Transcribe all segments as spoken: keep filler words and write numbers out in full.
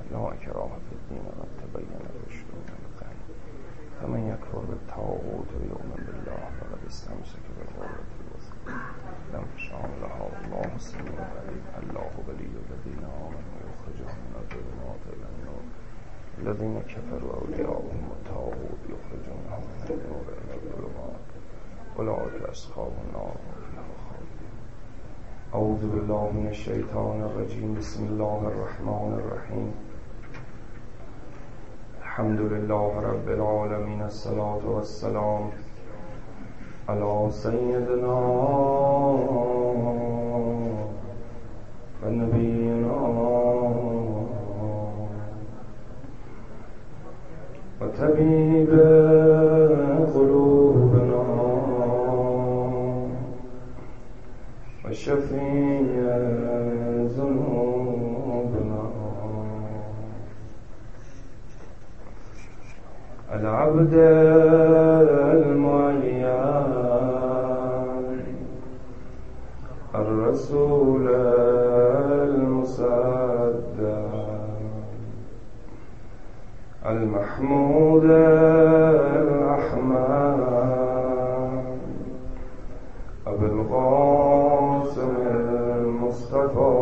لا اکراه فی الدین قد تبین الرشد من الغی فمن یکفر بالطاغوت ویؤمن بالله فقد استمسک بالعروة الوثقی لا انفصام لها والله سمیع علیم. الله ولی الذین آمنوا یخرجهم من الظلمات الی النور الذین کفروا اولیاؤهم الطاغوت یخرجونهم من النور الی الظلمات اولئک اصحاب النار هم فیها خالدون. اعوذ بالله من الشیطان الرجیم. بسم الله الرحمن الرحیم. الحمد لله رب العالمین. الصلاة والسلام علی سیدنا و نبینا و طبیب قلوبنا و شفیع ذنوبنا العبد المعین الرسول المصدق المحمود الأحمد أبو القاسم المصطفى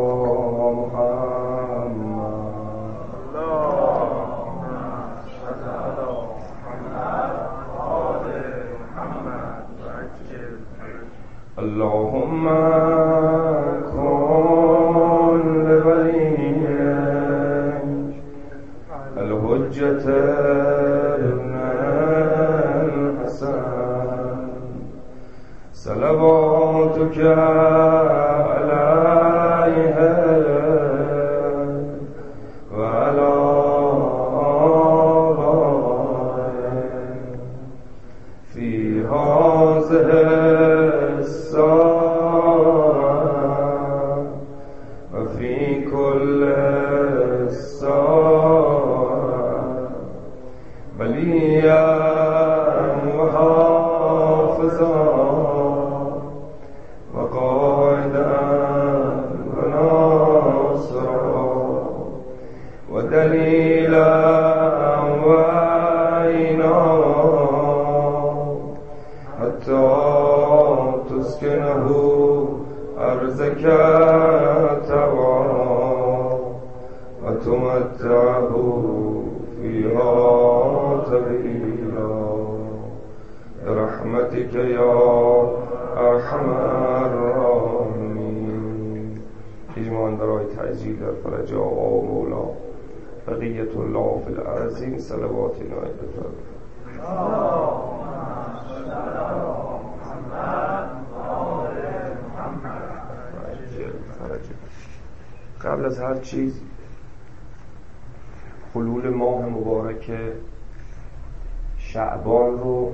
محمد اللهم صل على محمد وآل محمد وعجل اللهم كن لوليك الحجة ابن الحسن صلواتك عليه وعلى آله في هذه الساعة وفي كل الساعة وليا وحافظا وقائدا وناصرا ودليلا وعينا حتى تسكنه أرزك تبعا وتمتعه فيها طويلا برحمتك يا ارحم الراحمین. اجماعاً برای تعجیل در فرج آقا و مولا بقیت الله فی الارضین صلوات نایت بفرمایید. قبل از هر چیز حلول ماه مبارک شعبان رو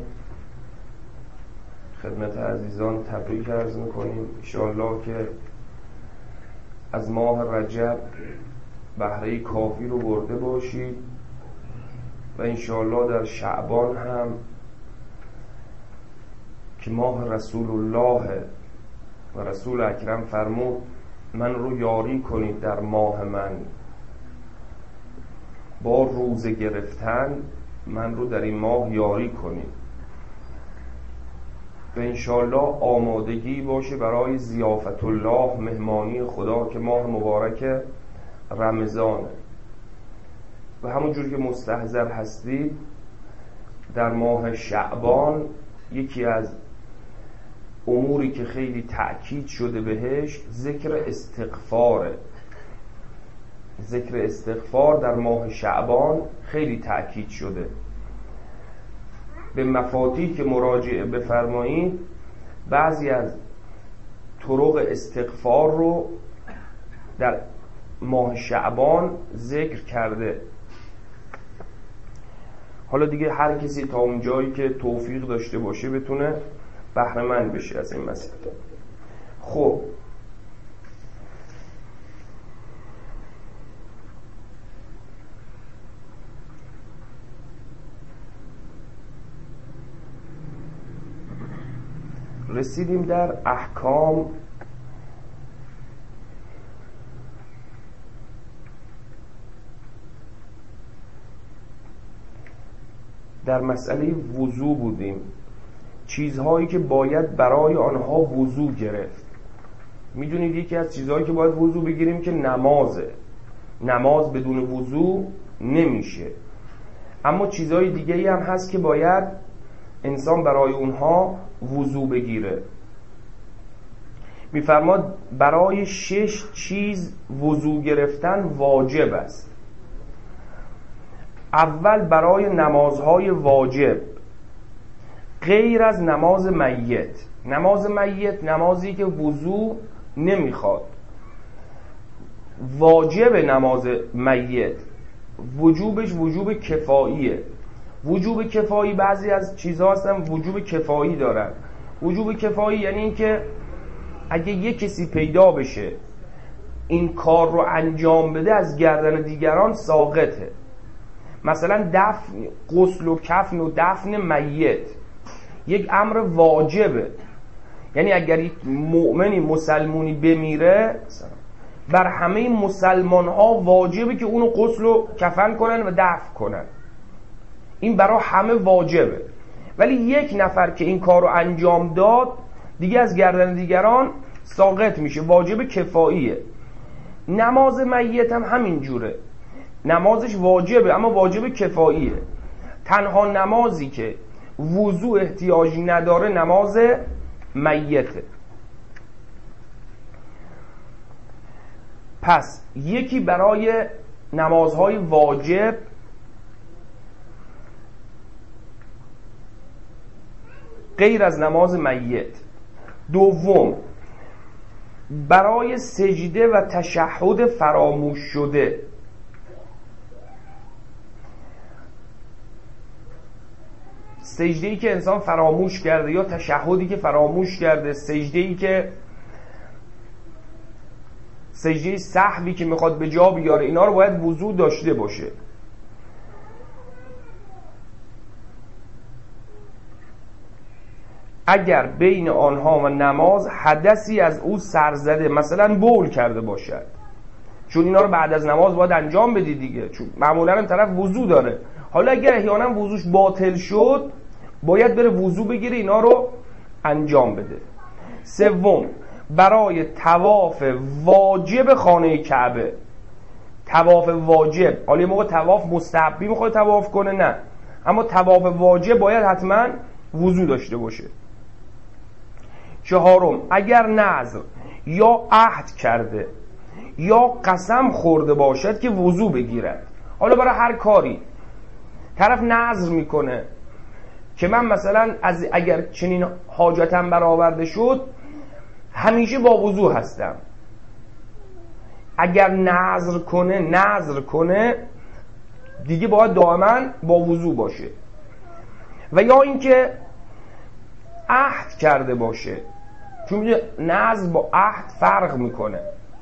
خدمت عزیزان تبریک عرض میکنیم. انشاءالله که از ماه رجب بهره کافی رو برده باشید و انشاءالله در شعبان هم که ماه رسول الله و رسول اکرم فرمود من رو یاری کنید در ماه من، با روزه گرفتن من رو در این ماه یاری کنید و انشاءالله آمادگی باشه برای ضیافت الله، مهمانی خدا که ماه مبارک رمضانه. و همونجور که مستحضر هستید در ماه شعبان یکی از اموری که خیلی تأکید شده بهش ذکر استغفاره. ذکر استغفار در ماه شعبان خیلی تأکید شده. به مفاتیح که مراجعه بفرمایید بعضی از طرق استغفار رو در ماه شعبان ذکر کرده. حالا دیگه هر کسی تا اون جایی که توفیق داشته باشه بتونه بهره مند بشه از این مسئله. خب رسیدیم در احکام در مسئله وضو بودیم، چیزهایی که باید برای آنها وضو گرفت. میدونید یکی از چیزهایی که باید وضو بگیریم که نمازه. نماز بدون وضو نمیشه. اما چیزهای دیگه‌ای هم هست که باید انسان برای اونها وضو بگیره. میفرماد برای شش چیز وضو گرفتن واجب است. اول برای نمازهای واجب غیر از نماز میت. نماز میت نمازی که وضو نمیخواد. واجب نماز میت وجوبش وجوب کفاییه. وجوب کفایی بعضی از چیزها هستن وجوب کفایی دارن. وجوب کفایی یعنی این که اگه یک کسی پیدا بشه این کار رو انجام بده از گردن دیگران ساقطه. مثلا دفن، غسل و کفن و دفن میت یک امر واجبه. یعنی اگر یک مؤمنی مسلمونی بمیره بر همه مسلمان ها واجبه که اونو غسل و کفن کنن و دفن کنن. این برای همه واجبه. ولی یک نفر که این کار رو انجام داد دیگه از گردن دیگران ساقط میشه، واجب کفاییه. نماز میت هم همین جوره، نمازش واجبه اما واجب کفاییه. تنها نمازی که وضو احتیاجی نداره نماز میته. پس یکی برای نمازهای واجب غیر از نماز میت. دوم برای سجده و تشهد فراموش شده. سجده‌ای که انسان فراموش کرده یا تشهدی که فراموش کرده، سجده‌ای که سجده سهوی که میخواد به جا بیاره، اینا رو باید وضو داشته باشه. اگر بین آنها و نماز حدثی از او سرزده، مثلا بول کرده باشد، چون اینا رو بعد از نماز باید انجام بدی دیگه، چون معمولا هم طرف وضو داره. حالا اگر احیانا وضوش باطل شد باید بره وضو بگیره اینا رو انجام بده. سوم برای طواف واجب خانه کعبه. طواف واجب، حالا یه موقع طواف مستحبی میخواد طواف کنه نه، اما طواف واجب باید حتما وضو داشته باشه. چهارم اگر نذر یا عهد کرده یا قسم خورده باشد که وضو بگیرد. حالا برای هر کاری طرف نذر میکنه که من مثلا از اگر چنین حاجتم برآورده شد همیشه با وضو هستم. اگر نذر کنه نذر کنه دیگه باید دائما با وضو باشه. و یا اینکه عهد کرده باشه، چون نذر با عهد فرق میکنه.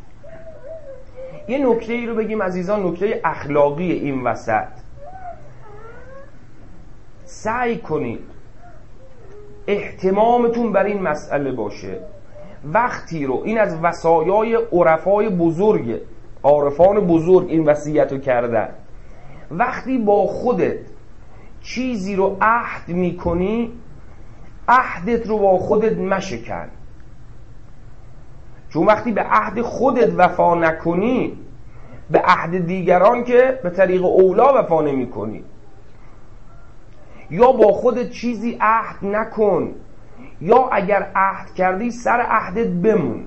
یه نکته ای رو بگیم عزیزان، نکته اخلاقی این وسط. سعی کنید اهتمامتون بر این مسئله باشه. وقتی رو این از وصایای عرفای بزرگ، عارفان بزرگ این وصیت رو کردن، وقتی با خودت چیزی رو عهد میکنی عهدت رو با خودت مشکن. چون وقتی به عهد خودت وفا نکنی به عهد دیگران که به طریق اولا وفا نمی کنی. یا با خودت چیزی عهد نکن، یا اگر عهد کردی سر عهدت بمون.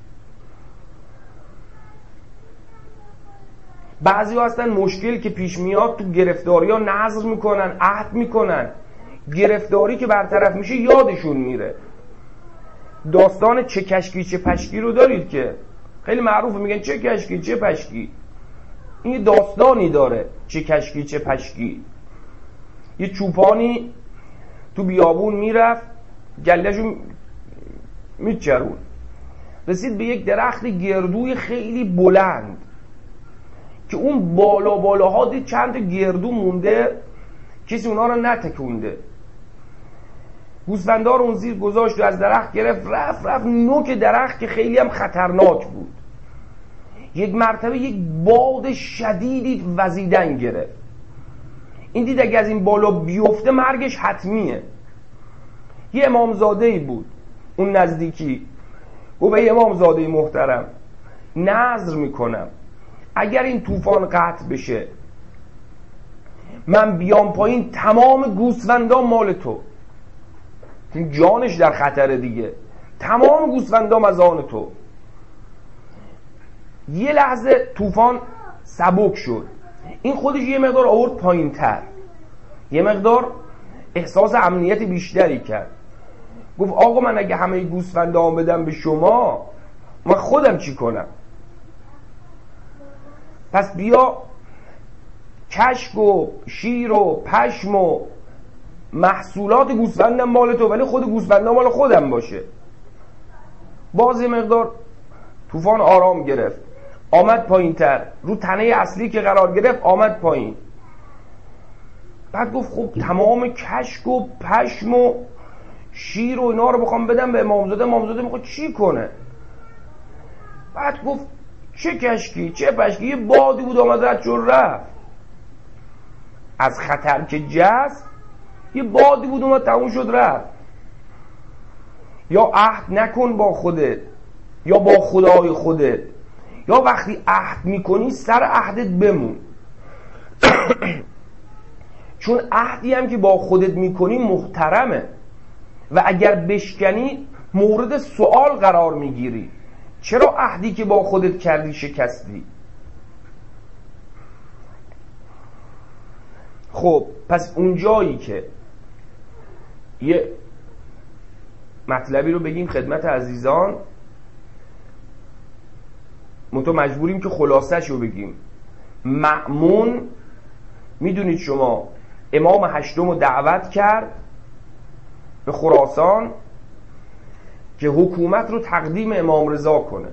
بعضی ها هستن مشکل که پیش میاد تو گرفتاری ها نذر میکنن، عهد میکنن، گرفتاری که برطرف میشه یادشون میره. داستان چه کشکی چه پشکی رو دارید که خیلی معروفه، میگن چه کشکی چه پشکی. این داستانی داره چه کشکی چه پشکی. یه چوپانی تو بیابون میرفت گلهشو میچرون، رسید به یک درخت گردوی خیلی بلند که اون بالا بالاها دید چند تا گردو مونده، کسی اونا رو نتکونده. گوسفندار اون زیر گذاشت و از درخت گرفت رفت رفت نوک درخت که خیلی هم خطرناک بود. یک مرتبه یک باد شدیدی وزیدن گرفت. این دید اگه از این بالا بیفته مرگش حتمیه. یه امامزاده‌ای بود اون نزدیکی، گفت ای امامزاده محترم، نذر میکنم اگر این طوفان قطع بشه من بیام پایین تمام گوسفندام مال تو، جانش در خطره دیگه، تمام گوسفندام از آن تو. یه لحظه طوفان سبک شد، این خودش یه مقدار آورد پایین تر، یه مقدار احساس امنیت بیشتری کرد. گفت آقا من اگه همه گوسفندام بدم به شما من خودم چی کنم؟ پس بیا کشک و شیر و پشم و محصولات گوسفندم مال تو، ولی خود گوسفندام مال خودم باشه. باز یه مقدار طوفان آرام گرفت، آمد پایین تر، رو تنه اصلی که قرار گرفت آمد پایین. بعد گفت خب تمام کشک و پشم و شیر و اینا رو بخوام بدم به امامزاده، امامزاده میخواد چی کنه؟ بعد گفت چه کشکی چه پشکی، یه بادی بود آمد رد شد رفت، از خطر که جست یه بادی بود اومد تموم شد رفت. یا عهد نکن با خودت یا با خدای خودت، یا وقتی عهد میکنی سر عهدت بمون. چون عهدی هم که با خودت میکنی محترمه و اگر بشکنی مورد سوال قرار میگیری، چرا عهدی که با خودت کردی شکستی؟ خب پس اون جایی که یه مطلبی رو بگیم خدمت عزیزان، منتها مجبوریم که خلاصش رو بگیم. مأمون میدونید شما امام هشتم رو دعوت کرد به خراسان که حکومت رو تقدیم امام رضا کنه،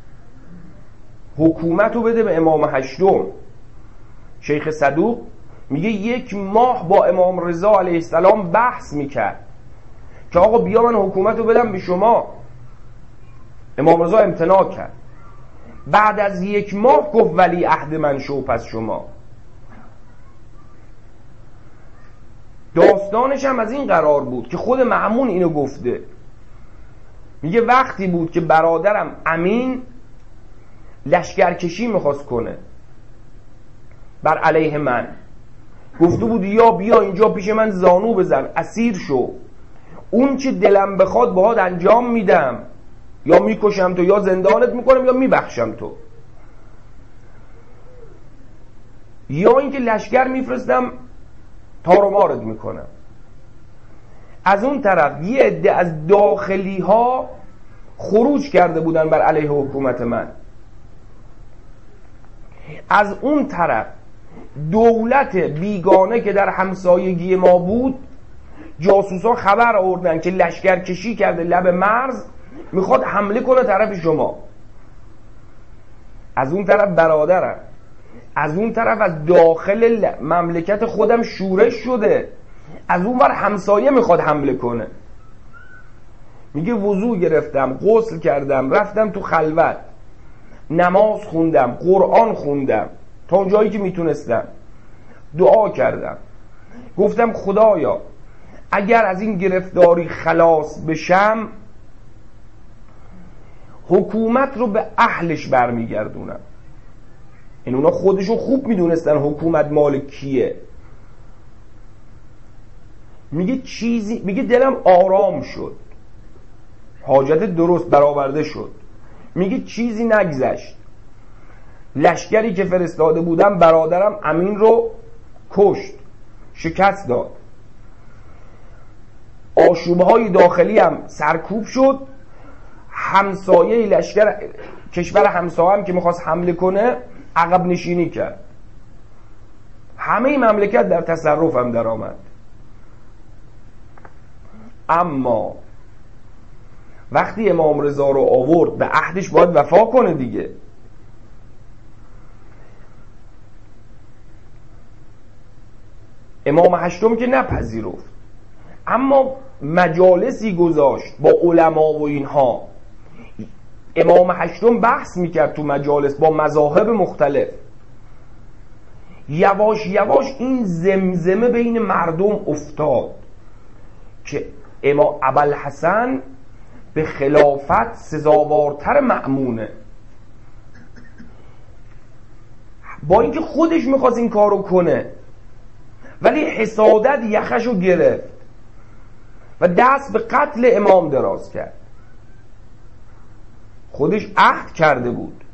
حکومت رو بده به امام هشتم. شیخ صدوق میگه یک ماه با امام رضا علیه السلام بحث میکرد که آقا بیا من حکومت رو بدم به شما. امام رضا امتناع کرد. بعد از یک ماه گفت ولی عهد من شو پس شما. داستانش هم از این قرار بود که خود مأمون اینو گفته، میگه وقتی بود که برادرم امین لشکرکشی میخواست کنه بر علیه من، گفته بود یا بیا اینجا پیش من زانو بزن اسیر شو، اون چه دلم بخواد باهات انجام میدم، یا میکشم تو یا زندانت میکنم یا میبخشم تو، یا اینکه لشکر میفرستم تار و مارت میکنم. از اون طرف یه عده از داخلی ها خروج کرده بودن بر علیه حکومت من. از اون طرف دولت بیگانه که در همسایگی ما بود، جاسوسا خبر آوردن که لشکر کشی کرده لب مرز، میخواد حمله کنه طرف شما. از اون طرف برادرم، از اون طرف از داخل مملکت خودم شورش شده، از اون ور همسایه میخواد حمله کنه. میگه وضو گرفتم، غسل کردم، رفتم تو خلوت، نماز خوندم، قرآن خوندم تا اون جایی که میتونستم، دعا کردم، گفتم خدایا اگر از این گرفتاری خلاص بشم حکومت رو به اهلش برمیگردونم. این اونا خودشون خوب میدونستن حکومت مال کیه. میگه چیزی، میگه دلم آرام شد، حاجت درست برآورده شد. میگه چیزی نگذشت، لشکری که فرستاده بودم برادرم امین رو کشت، شکست داد، آشوبهای داخلی هم سرکوب شد، همسایه لشکر کشور همسایه هم که میخواست حمله کنه عقب نشینی کرد. همه مملکت در تصرفم در آمد. اما وقتی امام رضا رو آورد به عهدش باید وفا کنه دیگه. امام هشتم که نپذیرفت، اما مجالسی گذاشت با علما و اینها. امام هشتم بحث میکرد تو مجالس با مذاهب مختلف. یواش یواش این زمزمه بین مردم افتاد که امام ابوالحسن به خلافت سزاوارتر مأمونه، با اینکه خودش میخواست این کارو کنه ولی حسادت یخشو گرفت و دست به قتل امام دراز کرد. خودش عهد کرده بود.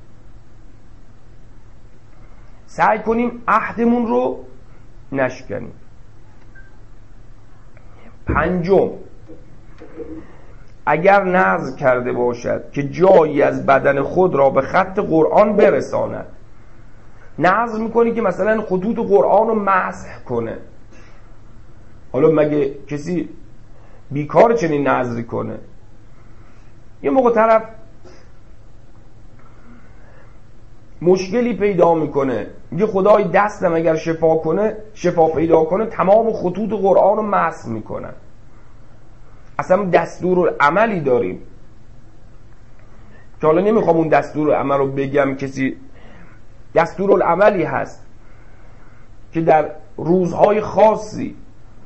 سعی کنیم عهدمون رو نشکنیم. پنجم، اگر نذر کرده باشد که جایی از بدن خود را به خط قرآن برساند، نذر میکنی که مثلا خطوط قرآن رو مسح کنه. حالا مگه کسی بیکار چنین نذری کنه؟ یه موقع طرف مشکلی پیدا میکنه، میگه خدای دستم اگر شفا کنه، شفا پیدا کنه، تمام خطوط قرآن رو مسح میکنن. اصلا دستورالعملی داریم که حالا نمیخوام اون دستورالعمل رو بگم، کسی دستورالعملی هست که در روزهای خاصی،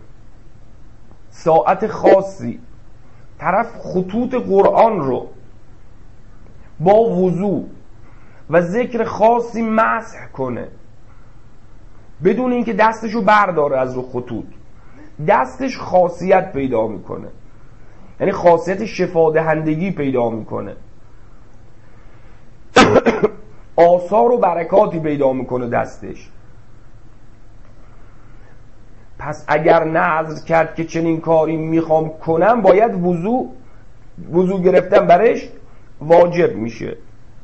ساعت خاصی، طرف خطوط قرآن رو با وضو و ذکر خاصی مسح کنه بدون اینکه دستشو برداره از رو خطوط. دستش خاصیت پیدا میکنه، یعنی خاصیت شفادهندگی پیدا میکنه، آثار و برکاتی پیدا میکنه دستش. پس اگر نذر کرد که چنین کاری میخوام کنم، باید وضو وضو گرفتن برش واجب میشه.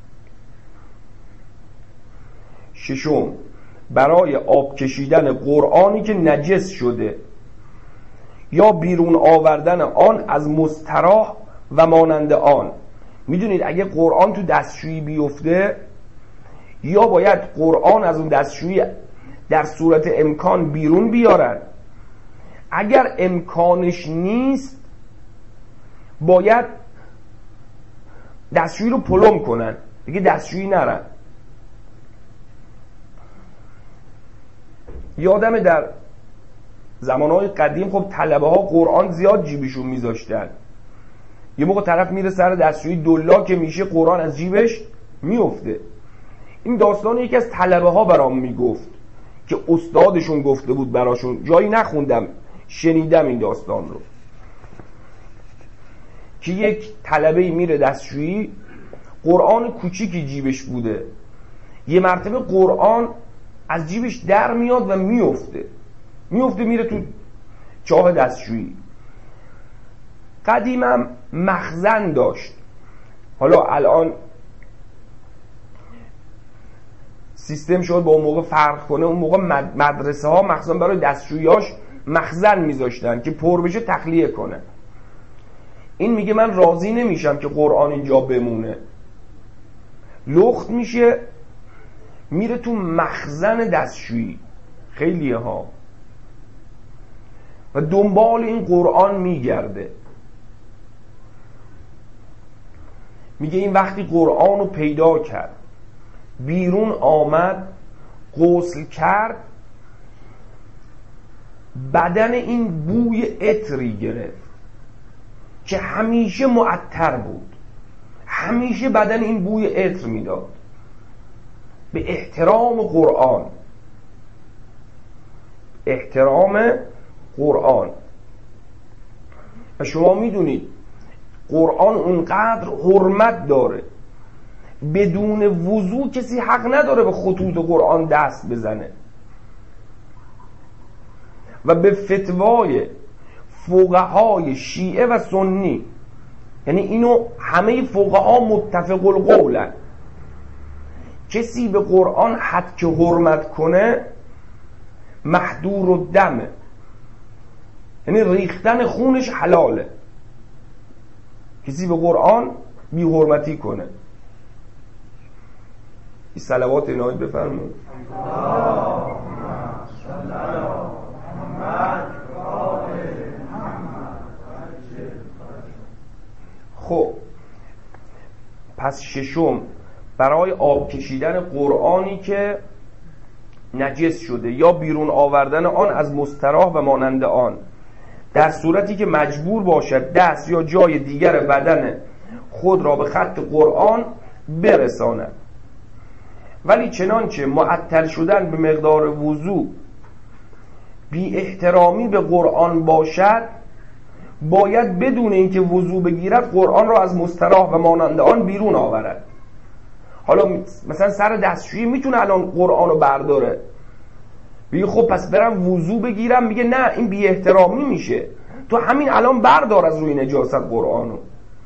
ششم، برای آب کشیدن قرآنی که نجس شده یا بیرون آوردن آن از مستراح و مانند آن. میدونید اگه قرآن تو دستشویی بیفته، یا باید قرآن از اون دستشویی در صورت امکان بیرون بیارن، اگر امکانش نیست باید دستشویی رو پلم کنن، دیگه دستشویی نرن. یادمه در زمانهای قدیم خب طلبه ها قرآن زیاد جیبشون میذاشتن. یه موقع طرف میره سر دستشویی، دلا که میشه قرآن از جیبش میفته. این داستان یکی از طلبه ها برام میگفت که استادشون گفته بود براشون، جایی نخوندم، شنیدم این داستان رو، که یک طلبه میره دستشویی، قرآن کوچیکی جیبش بوده، یه مرتبه قرآن از جیبش در میاد و میفته میفته میره تو چاه دستشویی. قدیمم مخزن داشت، حالا الان سیستم شد با اون موقع فرق کنه. اون موقع مدرسه ها مخزن برای دستشوییاش مخزن میذاشتن که پر بشه تخلیه کنه. این میگه من راضی نمیشم که قرآن اینجا بمونه، لخت میشه میره تو مخزن دستشویی خیلی ها و دنبال این قرآن میگرده. میگه این وقتی قرآن رو پیدا کرد، بیرون آمد، غسل کرد، بدن این بوی عطری گرفت که همیشه معطر بود، همیشه بدن این بوی عطر میداد به احترام قرآن. احترام قرآن. و شما میدونید قرآن اونقدر حرمت داره، بدون وضو کسی حق نداره به خطوط قرآن دست بزنه. و به فتوای فقهای شیعه و سنی، یعنی اینو همه فقها متفق القولن، کسی به قرآن حد که حرمت کنه محدور و دمه، یعنی ریختن خونش حلاله. کسی به قرآن بی حرمتی کنه. این صلوات اینایی بفرمون. خب پس ششم، برای آب کشیدن قرآنی که نجس شده یا بیرون آوردن آن از مستراح و مانند آن، در صورتی که مجبور باشد دست یا جای دیگر بدن خود را به خط قرآن برساند. ولی چنانچه معطل شدن به مقدار وضو بی احترامی به قرآن باشد، باید بدون اینکه وضو بگیرد قرآن را از مستراح و مانند آن بیرون آورد. حالا مثلا سر دستشویی میتونه الان قرآن رو برداره، بگه خب پس برم وضو بگیرم، میگه نه این بی احترامی میشه، تو همین الان بردار از روی نجاست قرآنو.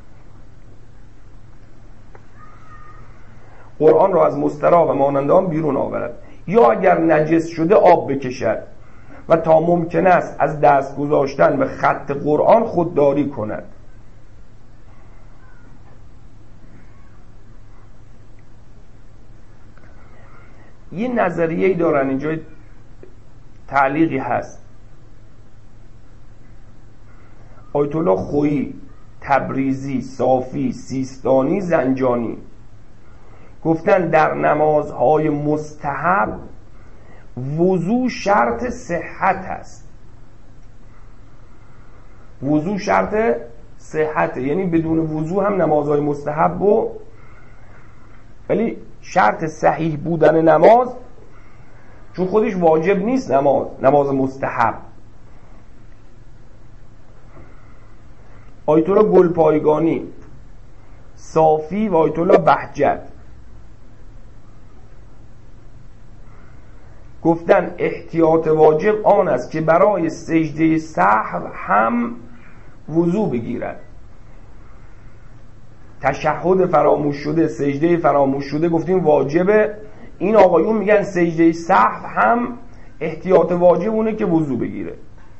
قرآن را از مستراح و مانند آن بیرون آورد، یا اگر نجس شده آب بکشد و تا ممکن است از دست گذاشتن به خط قرآن خودداری کند. یه نظریه‌ای دارن اینجا، تعلیقی هست. آیت الله خویی، تبریزی، صافی، سیستانی، زنجانی گفتن در نمازهای مستحب وضو شرط صحت است. وضو شرط صحته، یعنی بدون وضو هم نمازهای مستحب و ولی شرط صحیح بودن نماز، چون خودش واجب نیست نماز نماز مستحب. آیت الله گلپایگانی، صافی و آیت الله بهجت گفتن احتیاط واجب آن است که برای سجده سهو هم وضو بگیرد. تشهد فراموش شده، سجده فراموش شده گفتیم واجبه، این آقایون میگن سجده سهو هم احتیاط واجب اونه که وضو بگیره.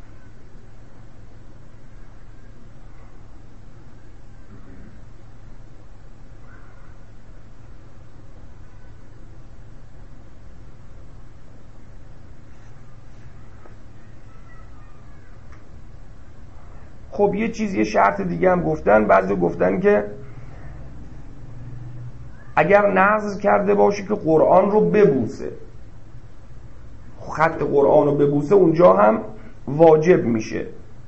خب یه چیز، یه شرط دیگه هم گفتن، بعضی گفتن که اگر نذر کرده باشه که قرآن رو ببوسه، خط قرآن رو ببوسه، اونجا هم واجب میشه.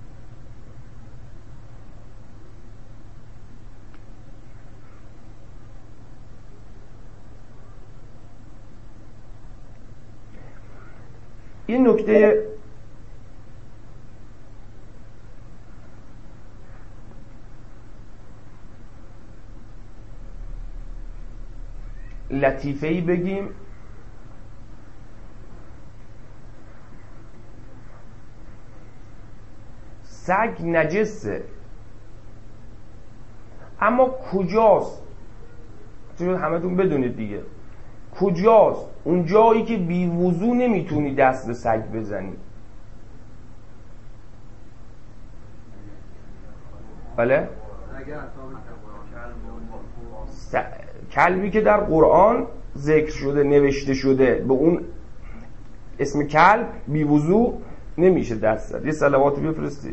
این نکته لطیفه‌ای بگیم. سگ نجسه، اما کجاست؟ چون همتون بدونید دیگه، کجاست اون جایی که بی وضو نمیتونی دست به سگ بزنی؟ بله؟ س... کلبی که در قرآن ذکر شده، نوشته شده، به اون اسم کلب بی وضو نمیشه دست زد. یه صلواتی بفرستید.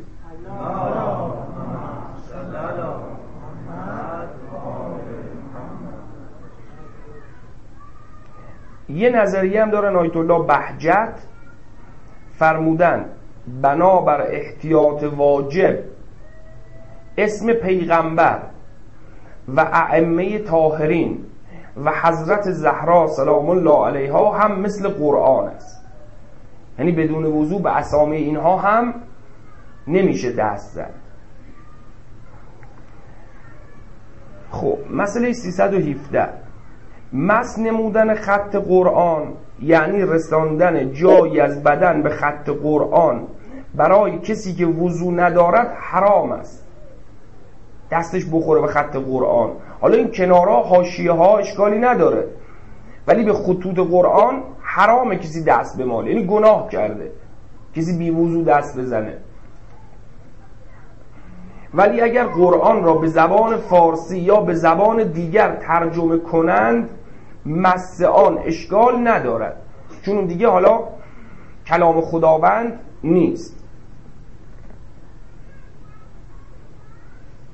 یه نظریه هم دارن آیت الله بهجت، فرمودن بنابر احتیاط واجب اسم پیغمبر و ائمه طاهرین و حضرت زهرا سلام الله علیها هم مثل قرآن است، یعنی بدون وضو به اسامی اینها هم نمیشه دست زد. خب مسئله سیصد و هفده، مس نمودن خط قرآن یعنی رساندن جایی از بدن به خط قرآن برای کسی که وضو ندارد حرام است دستش بخوره به خط قرآن. حالا این کنارها حاشیه ها اشکالی نداره، ولی به خطوط قرآن حرامه کسی دست بماله، یعنی گناه کرده کسی بی وضو دست بزنه. ولی اگر قرآن را به زبان فارسی یا به زبان دیگر ترجمه کنند مس آن اشکال ندارد، چون دیگه حالا کلام خداوند نیست.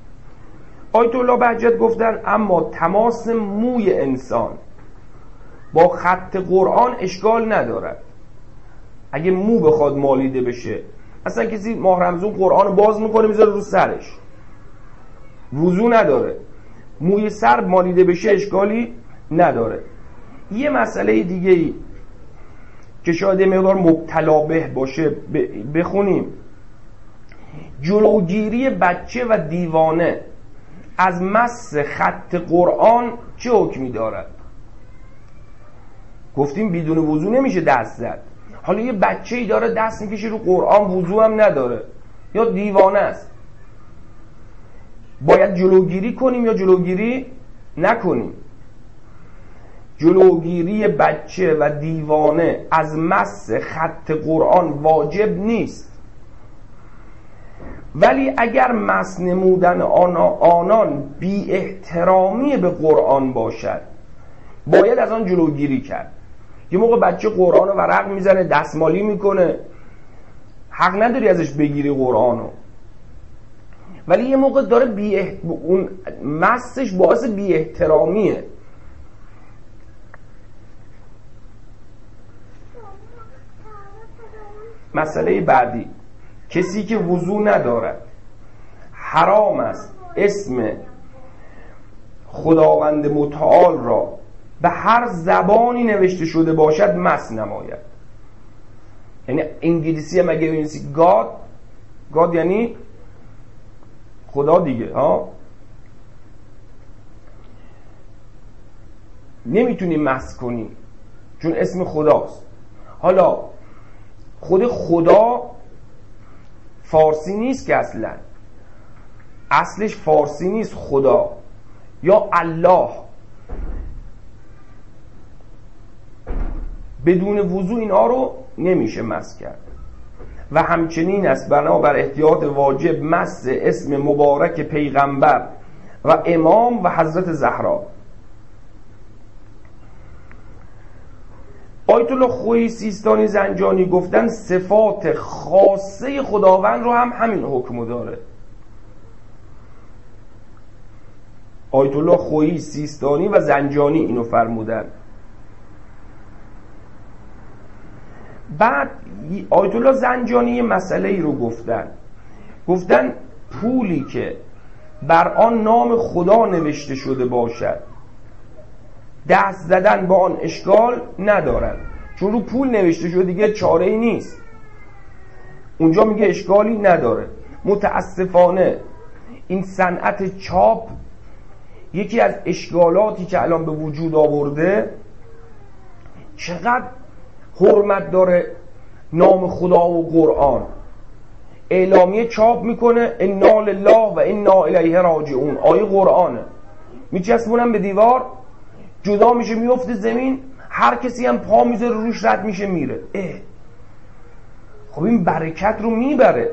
آیت الله بهجت گفتن اما تماس موی انسان با خط قرآن اشکال ندارد. اگه مو بخواد مالیده بشه، اصلا کسی ماه رمضان قرآن باز میکنه میذاره رو سرش، وضو نداره. موی سر مالیده بشه اشکالی نداره. یه مسئله دیگه ای که شاید یه مقدار مبتلا به باشه بخونیم. جلوگیری بچه و دیوانه از مس خط قرآن چه حکمی دارد؟ گفتیم بدون وضو نمیشه دست زد. حالا یه بچه ای داره دست میکشه رو قرآن، وضو هم نداره یا دیوانه است، باید جلوگیری کنیم یا جلوگیری نکنیم؟ جلوگیری بچه و دیوانه از مس خط قرآن واجب نیست، ولی اگر مس نمودن آنان بی احترامی به قرآن باشد باید از آن جلوگیری کرد. یه موقع بچه قرآن رو ورق میزنه، دستمالی میکنه، حق نداری ازش بگیری قرآنو، ولی یه موقع داره بی احت... اون مسش باعث بی احترامیه. مسئله بعدی، کسی که وضو ندارد حرام است اسم خداوند متعال را به هر زبانی نوشته شده باشد مس نماید. یعنی انگلیسی هم اگه بنویسی گاد، گاد یعنی خدا دیگه ها، نمیتونی مس کنی چون اسم خداست. حالا خود خدا فارسی نیست که اصلا اصلش فارسی نیست خدا یا الله. بدون وضو اینها رو نمیشه مس کرد. و همچنین است بنابر احتیاط واجب مس اسم مبارک پیغمبر و امام و حضرت زهرا. آیت الله خویی سیستانی زنجانی گفتن صفات خاصه خداوند رو هم همین حکم داره. آیت الله خویی سیستانی و زنجانی اینو فرمودن. بعد آیت الله زنجانی یه مسئله ای رو گفتن، گفتن پولی که بر آن نام خدا نوشته شده باشد دست زدن با آن اشکال ندارد، چون رو پول نوشته شده دیگه چاره ای نیست. اونجا میگه اشکالی نداره. متاسفانه این صنعت چاپ یکی از اشکالاتی که الان به وجود آورده، چقدر حرمت داره نام خدا و قرآن. اعلامیه چاپ میکنه انا لله و انا الیه راجعون، آیه قرآنه، میچسبونن به دیوار، جدا میشه میفته زمین، هر کسی هم پا میذاره روش رد میشه میره. اه خب این برکت رو میبره.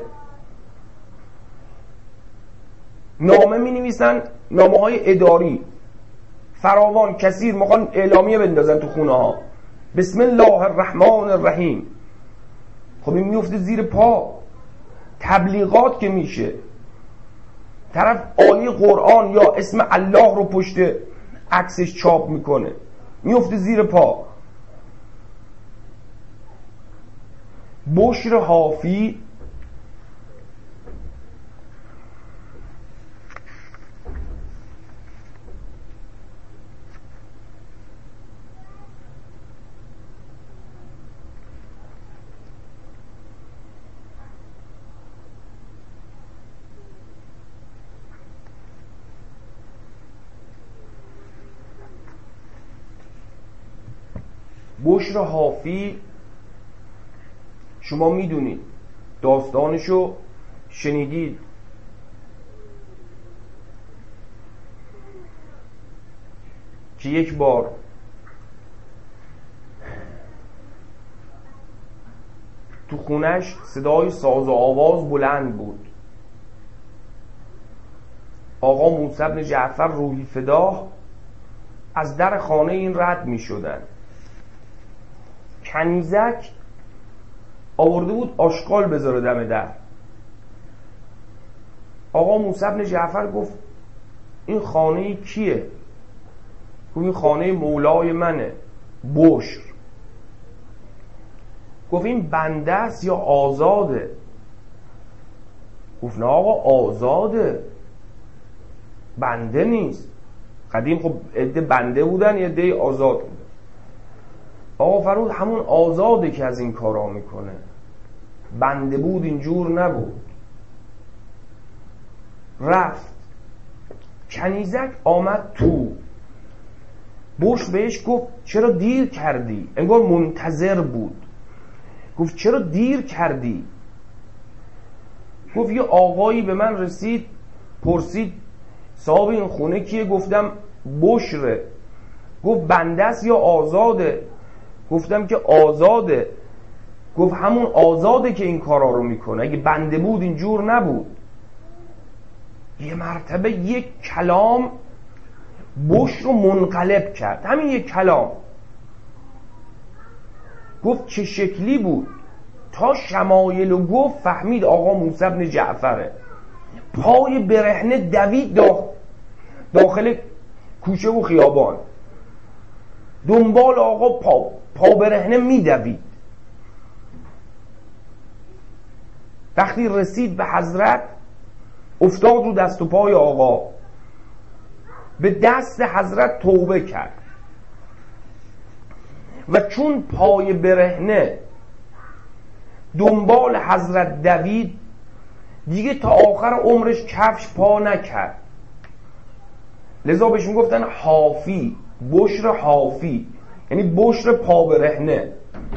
نامه مینویسن، نامه های اداری فراوان کثیر، میخوان اعلامیه بندازن تو خونه ها، بسم الله الرحمن الرحیم. خب این میفته زیر پا. تبلیغات که میشه، طرف آیه قرآن یا اسم الله رو پشت عکسش چاپ میکنه، میفته زیر پا. بشر حافی بشر حافی شما میدونید، داستانشو شنیدید. که یک بار تو خونش صدای ساز و آواز بلند بود. آقا موسی بن جعفر روحی فداه از در خانه این رد می شدن. کنیزک آورده بود آشغال بذاره دم در. آقا موسی بن جعفر گفت این خانه کیه؟ گفت این خانه مولای منه. بشر. گفت این بنده است یا آزاده؟ گفت نه آقا آزاده، بنده نیست. قدیم خب عده بنده بودن یه عده آزاد بودن. آقا فرمود همون آزاده که از این کارا میکنه، بنده بود اینجور نبود. رفت، کنیزک آمد تو. بشر بهش گفت چرا دیر کردی؟ انگار منتظر بود. گفت چرا دیر کردی؟ گفت یه آقایی به من رسید پرسید صاحب این خونه کیه؟ گفتم بشره. گفت بنده است یا آزاده؟ گفتم که آزاده. گفت همون آزاده که این کارا رو میکنه، اگه بنده بود اینجور نبود. یه مرتبه یک کلام بشر رو منقلب کرد، همین یک کلام. گفت چه شکلی بود؟ تا شمایل رو گفت فهمید آقا موسی بن جعفره. پای برهنه دوید داخل کوچه و خیابان، دنبال آقا پا, پا برهنه میدوید. وقتی رسید به حضرت افتاد رو دست و پای آقا، به دست حضرت توبه کرد و چون پای برهنه دنبال حضرت دوید دیگه تا آخر عمرش کفش پا نکرد. لذا بهش میگفتن حافی، بشر حافی، یعنی بشر پا برهنه.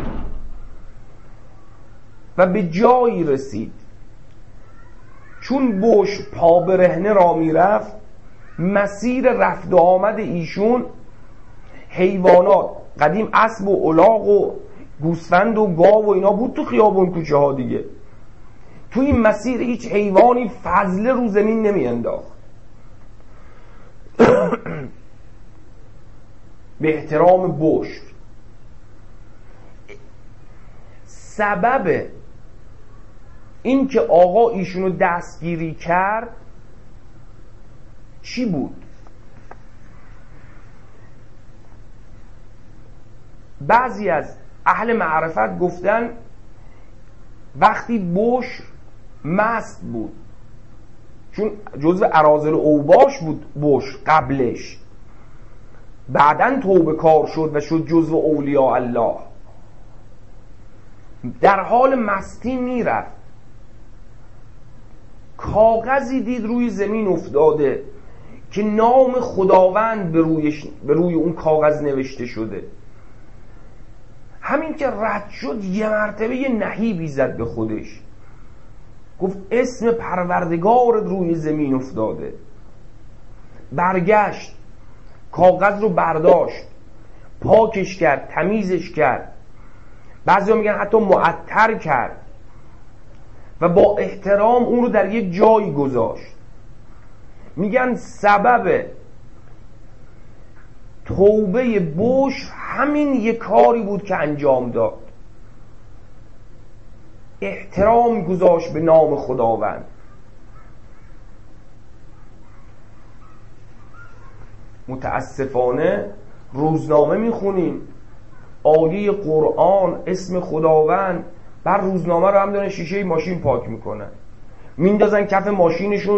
و به جایی رسید چون بشر پا برهنه را میرفت، مسیر رفت و آمد ایشون حیوانات، قدیم اسب و الاغ و گوسفند و گاو و اینا بود تو خیابون کوچه ها دیگه. تو این مسیر هیچ حیوانی فضله رو زمین نمی انداخت. به احترام بشر. سبب این که آقا ایشونو دستگیری کرد چی بود؟ بعضی از اهل معرفت گفتن وقتی بشر مست بود، چون جزو اراذل اوباش بود بشر قبلش، بعدن توبه کار شد و شد جزو اولیاء الله. در حال مستی میرفت، کاغذی دید روی زمین افتاده که نام خداوند به, رویش به روی اون کاغذ نوشته شده. همین که رد شد یه مرتبه یه نهیبی زد به خودش، گفت اسم پروردگارت روی زمین افتاده. برگشت، کاغذ رو برداشت، پاکش کرد، تمیزش کرد، بعضیا میگن حتی معطر کرد و با احترام اون رو در یک جایی گذاشت. میگن سبب توبه بشر همین یک کاری بود که انجام داد، احترام گذاشت به نام خداوند. متاسفانه روزنامه میخونیم، آیه قرآن، اسم خداوند، بر روزنامه رو هم دارن شیشه ماشین پاک میکنن، میندازن کف ماشینشون،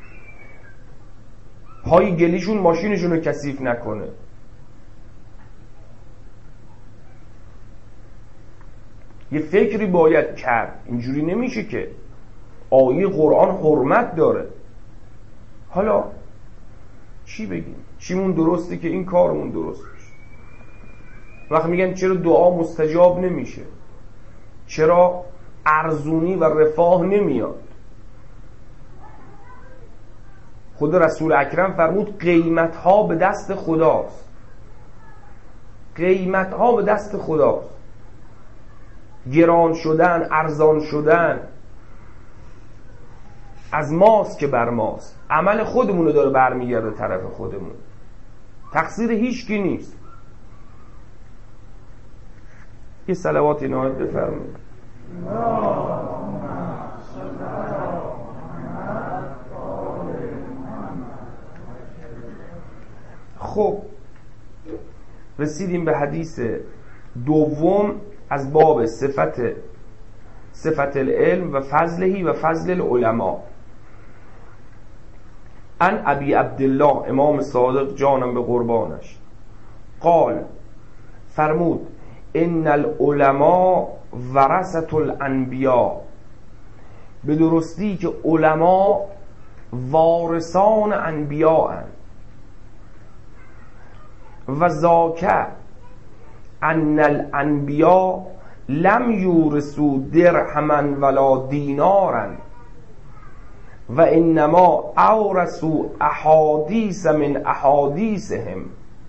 پای گلیشون ماشینشون رو کثیف نکنه. یه فکری باید کرد، اینجوری نمیشه که. آیه قرآن حرمت داره. حالا چی بگیم؟ چیمون درسته که این کارمون درست بشه؟ وقت میگن چرا دعا مستجاب نمیشه؟ چرا ارزونی و رفاه نمیاد؟ خود رسول اکرم فرمود قیمت ها به دست خداست، قیمت ها به دست خداست. گران شدن، ارزان شدن از ماست که بر ماست. عمل خودمونو داره برمیگرده طرف خودمون، تقصیر هیچ کی نیست. یه صلوات نهایت بفرمایید. خب رسیدیم به حدیث دوم از باب صفت صفت العلم و فضلهی و فضل العلماء. ان ابی عبدالله، امام صادق جانم به قربانش، قال، فرمود، ان العلماء ورثة الانبیاء، به درستی که علما وارثان انبیاء اند. و ذاک ان الانبیاء لم یورثوا درهما ولا دینارا و انما اورثوا احادیث من احادیثهم.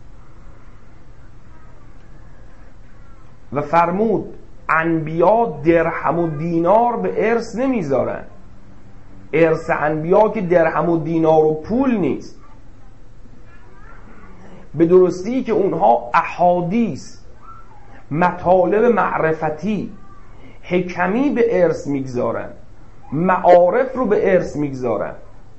و فرمود انبیا درهم و دینار به ارث نمیذارن. ارث انبیا که درهم و دینار و پول نیست، به درستی که اونها احادیث، مطالب معرفتی، حکمی به ارث میگذارن، معارف رو به ارث میگذارن.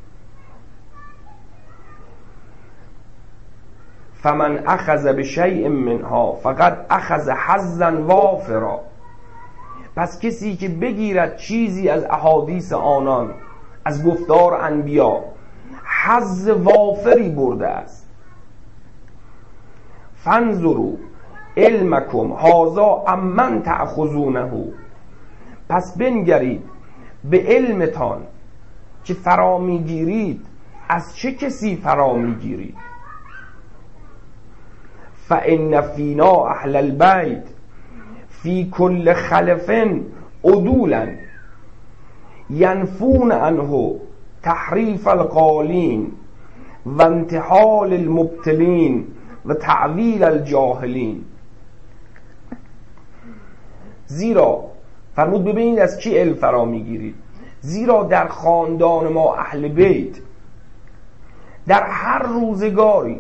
فمن اخذ بشیء منها فقد اخذ حظا وافرا، پس کسی که بگیرد چیزی از احادیث آنان، از گفتار انبیا، حظ وافری برده است. فانظروا علمکم هذا امن تأخذونه، پس بنگرید به علمتان که فرا میگیرید از چه کسی فرا میگیرید. فإن فینا اهل البیت فی کل خلف عدولا ینفون عنه تحریف القالین و انتحال المبتلین و تعویل الجاهلین. زیرا فرمود ببینید از کی علم فرا میگیرید، زیرا در خاندان ما اهل بیت در هر روزگاری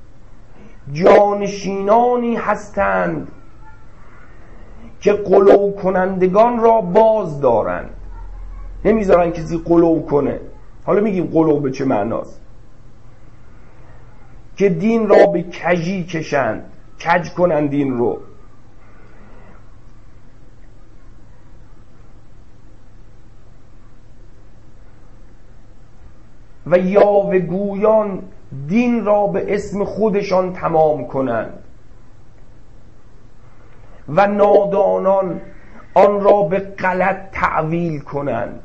جانشینانی هستند که قلو کنندگان را باز دارند، نمیذارن کسی قلو کنه. حالا میگیم قلو به چه معناست؟ که دین را به کجی کشند، کج کنند دین رو. و یاوه‌گویان دین را به اسم خودشان تمام کنند و نادانان آن را به غلط تعویل کنند.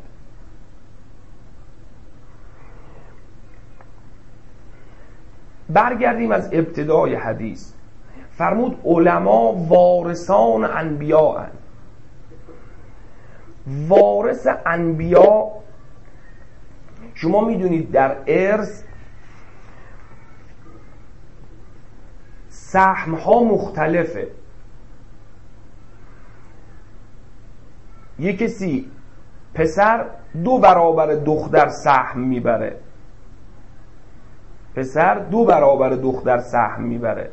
برگردیم از ابتدای حدیث. فرمود علما وارثان انبیاء اند. وارث انبیا، شما میدونید در ارث سهم ها مختلفه. یک کسی پسر دو برابر دختر سهم میبره، پسر دو برابر دختر سهم میبره.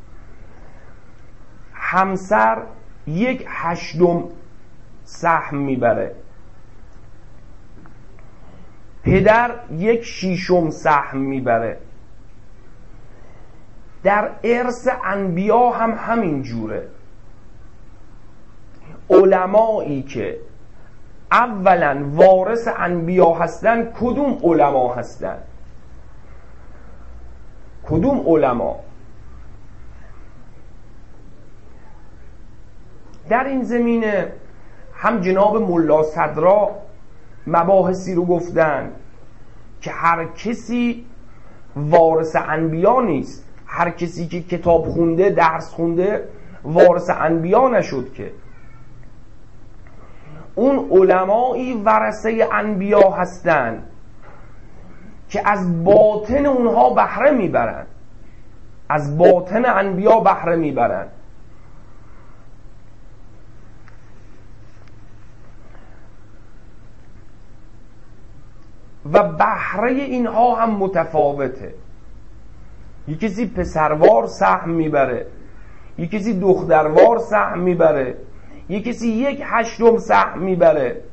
همسر یک هشتم سهم میبره. پدر یک شیشم سهم میبره. در ارث انبیا هم همین جوره. علمایی که اولا وارث انبیا هستن کدوم علما هستن؟ کدوم علما؟ در این زمینه هم جناب ملا صدرا مباحثی رو گفتن که هر کسی وارث انبیا نیست. هر کسی که کتاب خونده، درس خونده، وارث انبیا نشد که. اون علمایی ورثه انبیا هستن که از باطن اونها بهره میبرن، از باطن انبیا بهره میبرن. و بهره اینها هم متفاوته. یک کسی پسروار سهم میبره، یک کسی دختروار سهم میبره، یک کسی یک هشتم سهم میبره.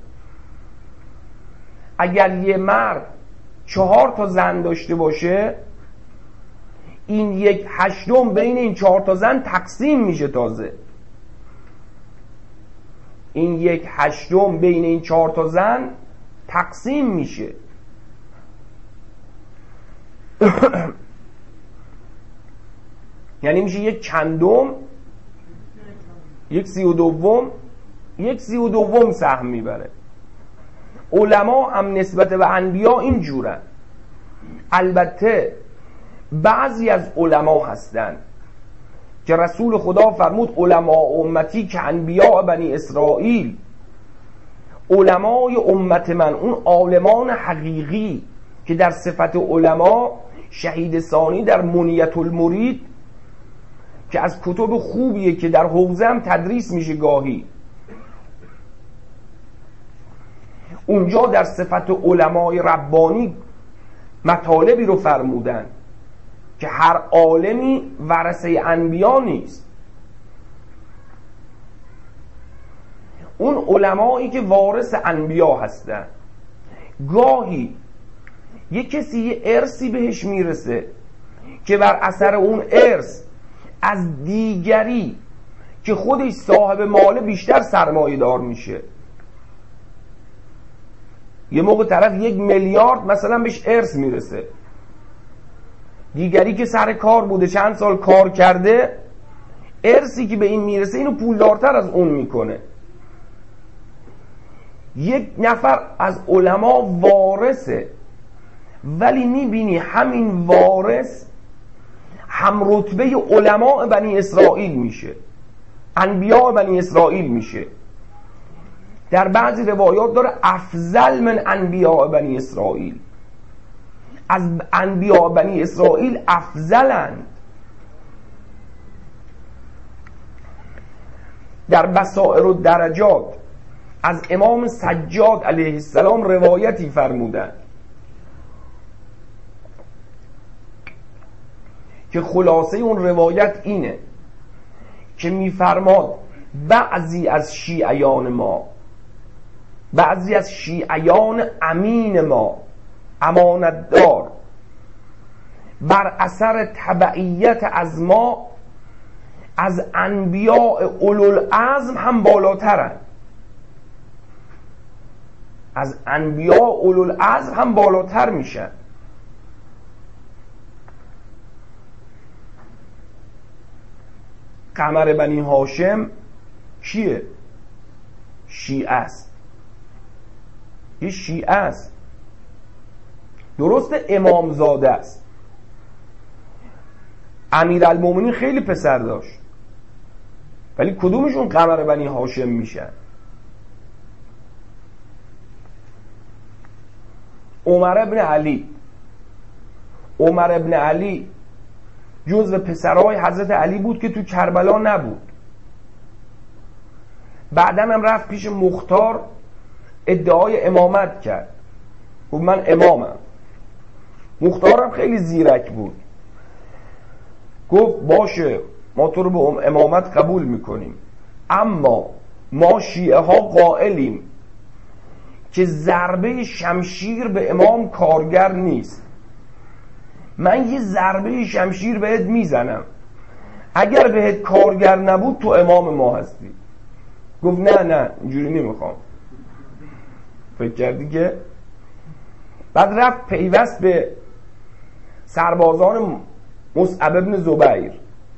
اگر یه مرد چهار تا زن داشته باشه، این یک هشتم بین این چهار تا زن تقسیم میشه. تازه این یک هشتم بین این چهار تا زن تقسیم میشه. یعنی میشه یک چندم، یک سی و دوم، یک سی و دوم سهم میبره. علما هم نسبت به انبیا این جورن. البته بعضی از علما هستن که رسول خدا فرمود علما امتی که انبیاء بنی اسرائیل، علمای امت من، اون عالمان حقیقی که در صفت علما شهید ثانی در منیت المرید که از کتب خوبیه که در حوزه هم تدریس میشه گاهی، اونجا در صفت علمای ربانی مطالبی رو فرمودن که هر عالمی ورثه انبیا نیست. اون علمایی که وارث انبیا هستن گاهی یک کسی یه ارثی بهش میرسه که بر اثر اون ارث از دیگری که خودش صاحب مال بیشتر سرمایه دار میشه. یه موقع طرف یک میلیارد مثلا بهش ارث میرسه، دیگری که سر کار بوده چند سال کار کرده ارثی که به این میرسه اینو پولدارتر از اون میکنه. یک نفر از علما وارثه ولی میبینی همین وارث هم رتبه علماء بنی اسرائیل میشه، انبیاء بنی اسرائیل میشه. در بعضی روایات داره افضل من انبیاء بنی اسرائیل، از انبیاء بنی اسرائیل افضلند. در بصائر الدرجات از امام سجاد علیه السلام روایتی فرمودند که خلاصه اون روایت اینه که میفرماد بعضی از شیعیان ما، بعضی از شیعیان امین ما، امانتدار، بر اثر تبعیت از ما از انبیاء اولوالعزم هم بالاترن، از انبیاء اولوالعزم هم بالاتر میشن. قمر بنی هاشم کیه؟ شیعه است. یه شیعه است، درست امامزاده است. امیرالمومنین خیلی پسر داشت ولی کدومشون قمر بنی هاشم میشن؟ عمر ابن علی. عمر ابن علی جزو پسرهای حضرت علی بود که تو کربلا نبود. بعداً هم رفت پیش مختار ادعای امامت کرد، گفت من امامم. مختارم خیلی زیرک بود، گفت باشه ما تو رو به امامت قبول میکنیم، اما ما شیعه ها قائلیم که ضربه شمشیر به امام کارگر نیست. من یه ضربه شمشیر بهت میزنم، اگر بهت کارگر نبود تو امام ما هستی. گفت نه نه اینجوری نمیخوام. فکر کردی که بعد رفت پیوست به سربازان مصعب ابن زبیر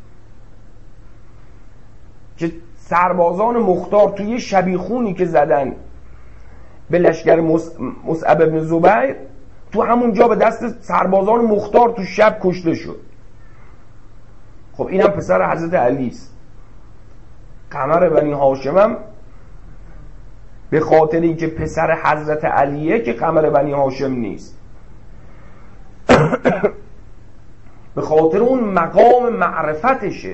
که سربازان مختار توی شبیخونی که زدن به لشکر مصعب ابن زبیر تو همونجا به دست سربازان مختار تو شب کشته شد. خب اینم پسر حضرت علی است. قمر بنی هاشم هم به خاطر اینکه پسر حضرت علیه که قمر بنی هاشم نیست، به خاطر اون مقام معرفتشه،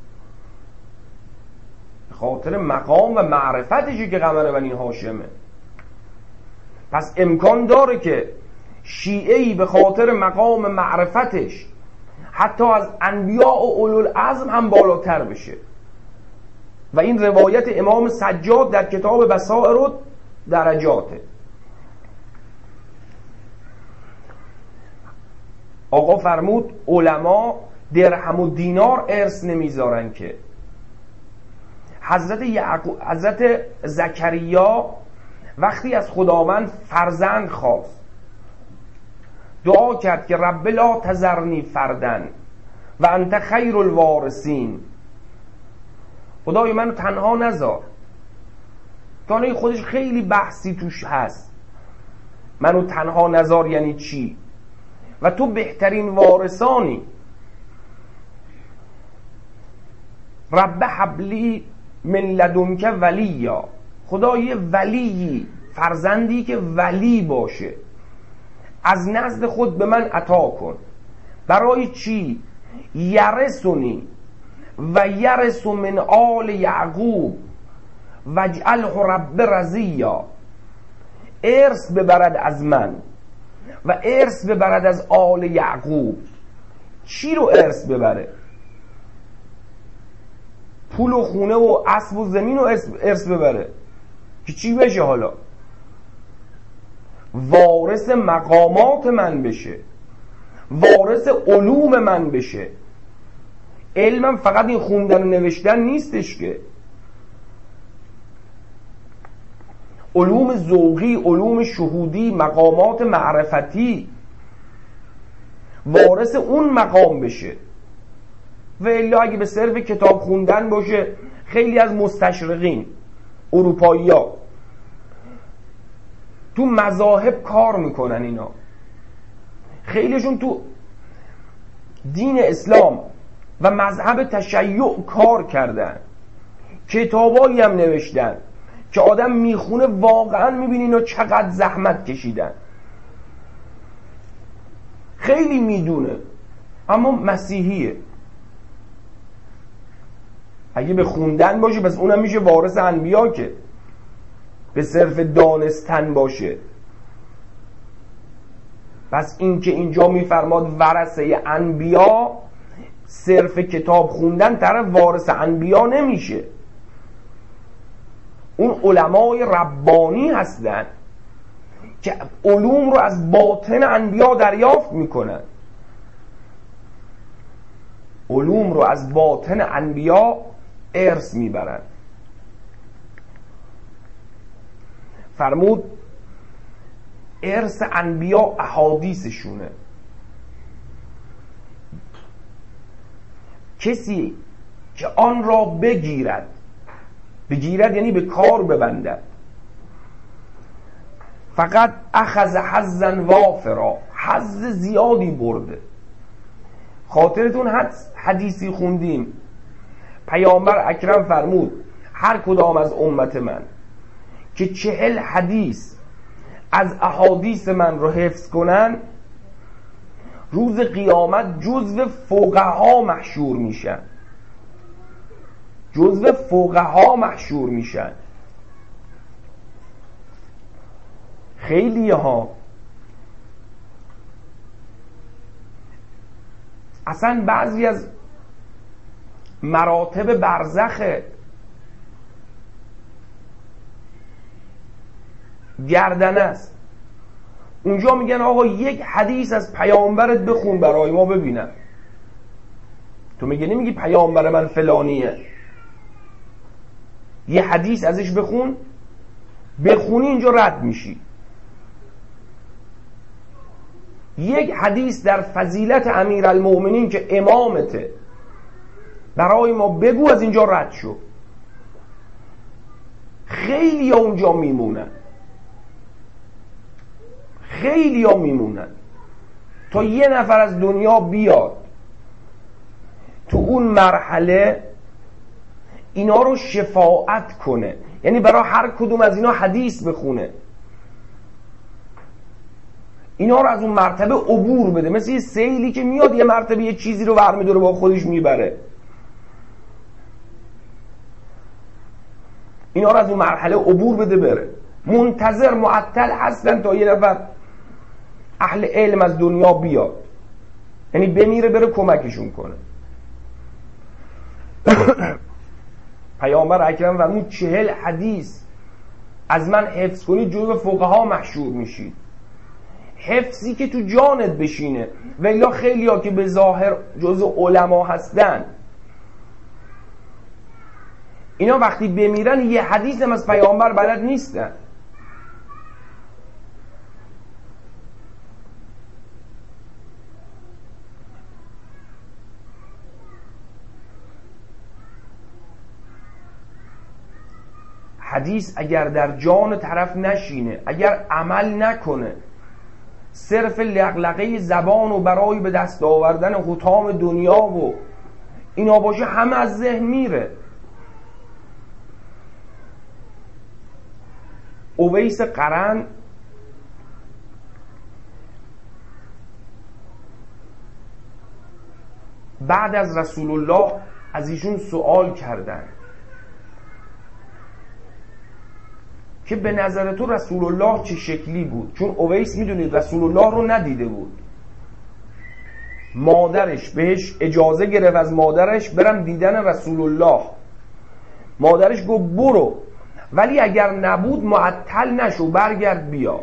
به خاطر مقام و معرفتشه که قمر بنی هاشمه. پس امکان داره که شیعه‌ای به خاطر مقام معرفتش حتی از انبیاء و اولوالعزم هم بالاتر بشه. و این روایت امام سجاد در کتاب بصائر درجاته. آقا فرمود علما درهم و دینار ارث نمیذارن که. حضرت یعقوب حضرت زکریا وقتی از خداوند فرزند خواست دعا کرد که رب لا تذرنی فردن و انت خیر الوارثین، خدای منو تنها نذار. تا خودش خیلی بحثی توش هست، منو تنها نذار یعنی چی؟ و تو بهترین وارثانی. رب حبلی من لدنک ولیا، خدای ولی، فرزندی که ولی باشه از نزد خود به من عطا کن. برای چی؟ یرثنی و یرث من آل یعقوب واجعله رب رضیا، ارث ببرد از من و ارث ببرد از آل یعقوب. چی رو ارث ببره؟ پول و خونه و اسب و زمین رو ارث ببره که چی بشه؟ حالا وارث مقامات من بشه، وارث علوم من بشه. علمم فقط این خوندن و نوشتن نیستش که، علوم ذوقی، علوم شهودی، مقامات معرفتی، وارث اون مقام بشه. و الا اگه به صرف کتاب خوندن باشه، خیلی از مستشرقین اروپایی ها تو مذاهب کار میکنن، اینا خیلیشون تو دین اسلام و مذهب تشیع کار کردن، کتابایی هم نوشتن که آدم میخونه واقعا میبینی اینا چقدر زحمت کشیدن. خیلی میدونه اما مسیحیه. اگه به خوندن باشه پس اونم میشه وارث انبیا، که به صرف دانستن باشه. پس این که اینجا میفرماد ورثه انبیا، صرف کتاب خوندن طرف وارث انبیا نمیشه. اون علمای ربانی هستن که علوم رو از باطن انبیا دریافت میکنن، علوم رو از باطن انبیا ارث میبرن. فرمود ارث انبیا احادیثشونه. کسی که آن را بگیرد، بگیرد یعنی به کار ببندد، فقط اخذ حظا وافرا، حظ زیادی برده. خاطرتون حدیثی خوندیم پیامبر اکرم فرمود هر کدام از امت من که چهل حدیث از احادیث من رو حفظ کنن، روز قیامت جزو فقها محشور میشن، جزو فقها محشور میشن. خیلی ها اصلا بعضی از مراتب برزخ گردنه است، اونجا میگن آقا یک حدیث از پیامبرت بخون برای ما ببینم. تو میگه نمیگی پیامبر من فلانیه، یه حدیث ازش بخون، بخونی اینجا رد میشی. یک حدیث در فضیلت امیرالمومنین که امامته برای ما بگو، از اینجا رد شو. خیلی ها اونجا میمونن، خیلی ها میمونن تا یه نفر از دنیا بیاد تو اون مرحله اینا رو شفاعت کنه، یعنی برای هر کدوم از اینا حدیث بخونه، اینا رو از اون مرتبه عبور بده. مثل یه سیلی که میاد یه مرتبه یه چیزی رو برمی‌داره با خودش میبره، اینا رو از اون مرحله عبور بده بره. منتظر معطل هستن تا یه نفر اهل علم از دنیا بیاد، یعنی بمیره بره کمکشون کنه. پیامبر اکرم فرمود چهل حدیث از من حفظ کنید جزو فقها محشور میشید. حفظی که تو جانت بشینه. ولی خیلی ها که به ظاهر جزء علما هستن، اینا وقتی بمیرن یه حدیث هم از پیامبر بلد نیستن. حدیث اگر در جان طرف نشینه، اگر عمل نکنه، صرف لغلقه زبان و برای به دست آوردن حطام دنیا و اینا باشه، همه از ذهن میره. اویس قرن بعد از رسول الله از ایشون سوال کردن که به نظر تو رسول الله چه شکلی بود؟ چون اویس میدونید رسول الله رو ندیده بود. مادرش بهش اجازه گرفت از مادرش برم دیدن رسول الله. مادرش گفت برو، ولی اگر نبود معطل نشو، برگرد بیا.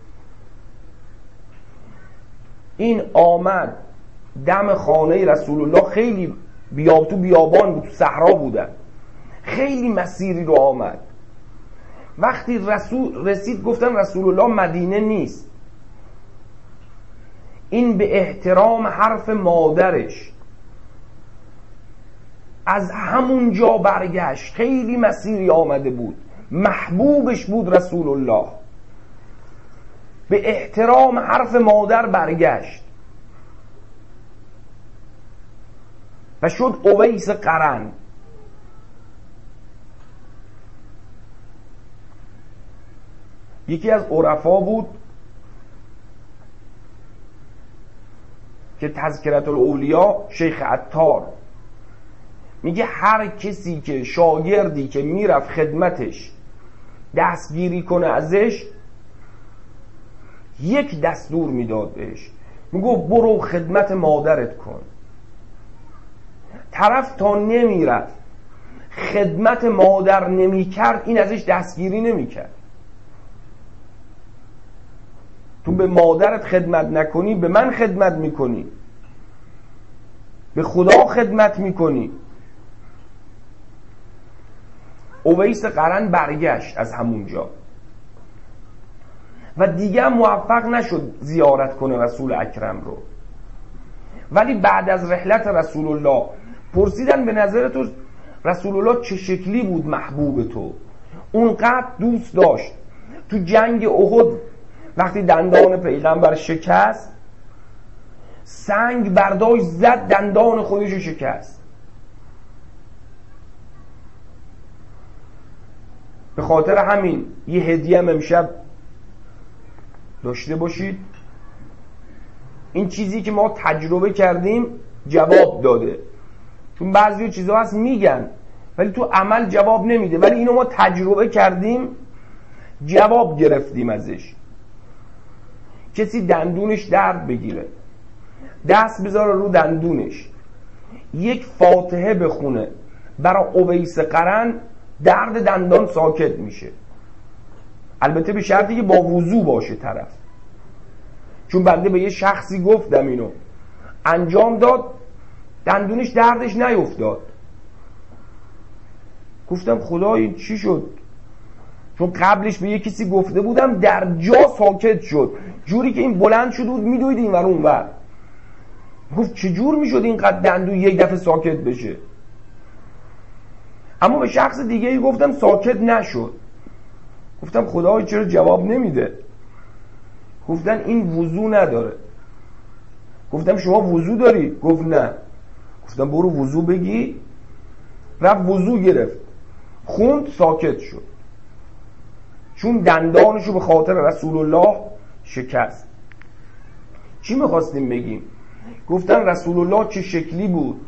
این آمد دم خانه رسول الله، خیلی بیاب تو بیابان بود، تو صحرا بودن، خیلی مسیری رو آمد. وقتی رسول رسید گفتن رسول الله مدینه نیست. این به احترام حرف مادرش از همون جا برگشت. خیلی مسیری آمده بود، محبوبش بود رسول الله، به احترام حرف مادر برگشت و شد اویس قرن. یکی از عرفا بود که تذکرة الاولیا شیخ عطار میگه هر کسی که شاگردی که میرفت خدمتش دستگیری کنه ازش، یک دستور میداد بهش، میگو برو خدمت مادرت کن. طرف تا نمیرفت خدمت مادر نمیکرد، این ازش دستگیری نمیکرد. تو به مادرت خدمت نکنی، به من خدمت میکنی، به خدا خدمت میکنی. اویس قرن برگشت از همونجا و دیگه موفق نشد زیارت کنه رسول اکرم رو. ولی بعد از رحلت رسول الله پرسیدن به نظر تو رسول الله چه شکلی بود محبوب تو؟ اونقدر دوست داشت. تو جنگ احد وقتی دندان پیغمبر شکست، سنگ برداشت زد دندان خودش رو شکست. به خاطر همین یه هدیه هم امشب داشته باشید. این چیزی که ما تجربه کردیم جواب داده. چون بعضی چیزا هست میگن ولی تو عمل جواب نمیده، ولی اینو ما تجربه کردیم، جواب گرفتیم ازش. کسی دندونش درد بگیره، دست بذاره رو دندونش، یک فاتحه بخونه برای اویس قرن، درد دندان ساکت میشه. البته به شرطی که با وضو باشه طرف. چون بنده به یه شخصی گفتم اینو انجام داد، دندونش دردش نیفتاد. گفتم خدا این چی شد؟ چون قبلش به یه کسی گفته بودم در جا ساکت شد، جوری که این بلند شد بود میدوید این ور اون ور. گفت چجور میشد اینقدر دندون یک دفعه ساکت بشه؟ اما به شخص دیگه ای گفتم ساکت نشد. گفتم خدای چرا جواب نمیده؟ گفتن این وضو نداره. گفتم شما وضو داری؟ گفت نه. گفتم برو وضو بگی. رفت وضو گرفت، خوند، ساکت شد. چون دندانشو به خاطر رسول الله شکست. چی میخواستیم بگیم؟ گفتن رسول الله چه شکلی بود؟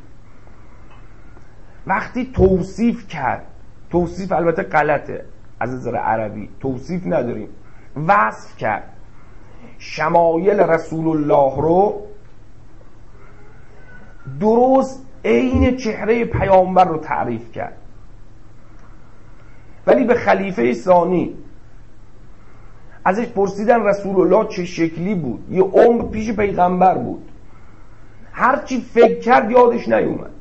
وقتی توصیف کرد، توصیف البته غلطه از نظر عربی، توصیف نداریم، وصف کرد شمایل رسول الله رو، درست عین چهره پیامبر رو تعریف کرد. ولی به خلیفه ثانی ازش پرسیدن رسول الله چه شکلی بود، یه عمر پیش پیغمبر بود، هرچی فکر کرد یادش نیومد،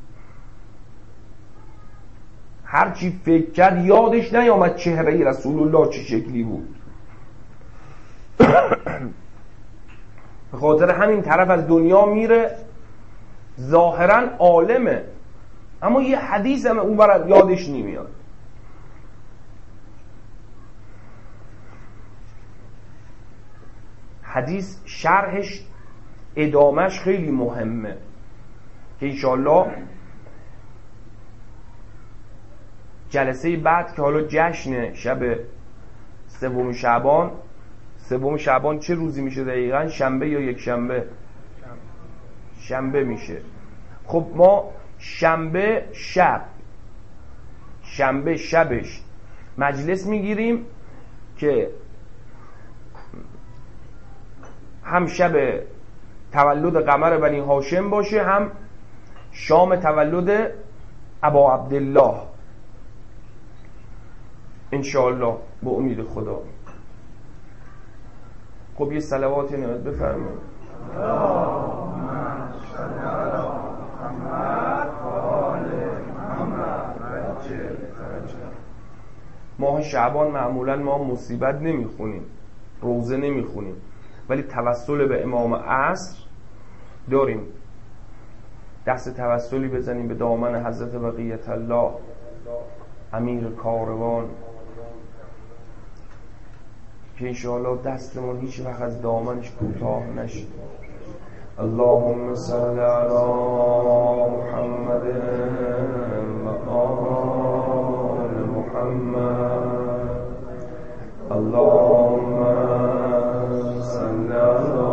هرچی فکر کرد یادش نیامد چهره رسول الله چه شکلی بود. به خاطر همین طرف از دنیا میره، ظاهرا عالمه اما یه حدیث هم اون برای یادش نمیاد. حدیث شرحش ادامش خیلی مهمه که انشاءالله جلسه بعد که حالا جشن شب سوم شعبان، سوم شعبان چه روزی میشه دقیقاً؟ شنبه یا یک شنبه؟ شنبه میشه. خب ما شنبه شب، شنبه شبش مجلس میگیریم که هم شب تولد قمر بنی هاشم باشه، هم شام تولد ابا عبدالله انشاءالله با امید خدا. خب یه صلواتی نمید بفرمایید. ماه شعبان معمولا ما مصیبت نمیخونیم، روزه نمیخونیم، ولی توسل به امام عصر داریم. دست توسلی بزنیم به دامن حضرت بقیت الله امیر کاروان که انشاءالله دستمون هیچ وقت از دامنش کوتاه نشه. اللهم صل علی محمد و آل محمد. اللهم صل علی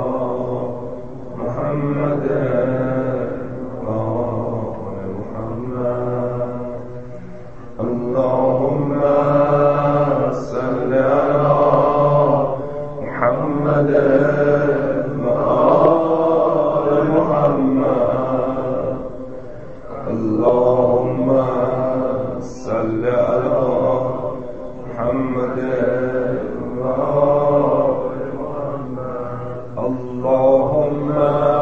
محمد و آل محمد. اللهم صل علی محمد و آل محمد. اللهم صل علی محمد و آل محمد. اللهم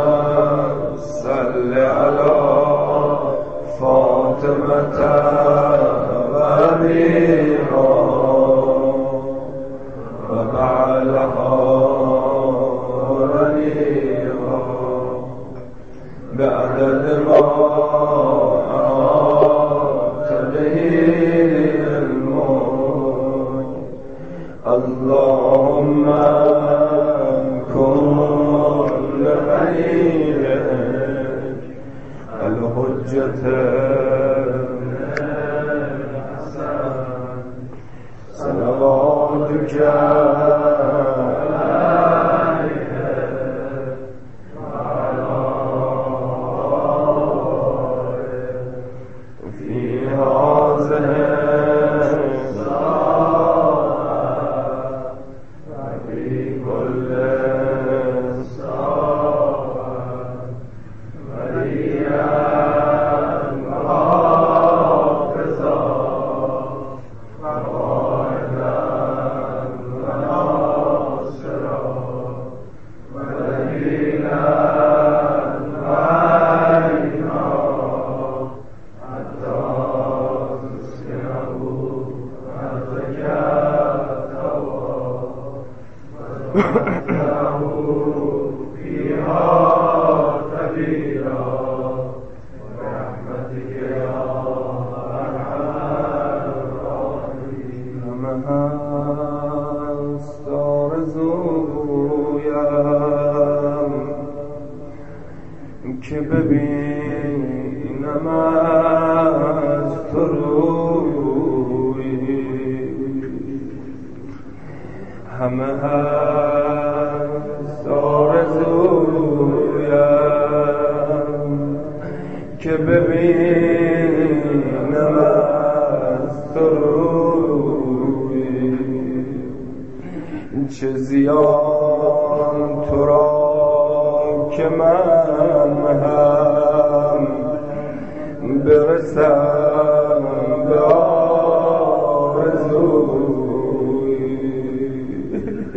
صل علی فاطمة و علیها و بعلها و علیها بعدد ما أحاط به علمك. اللهم كن لخليلك الحجة صلواتك که ببینم از تو روی، همه هست آرزویم که ببینم از تو روی. چه زیان تو را که من هم برسم به آرزوی.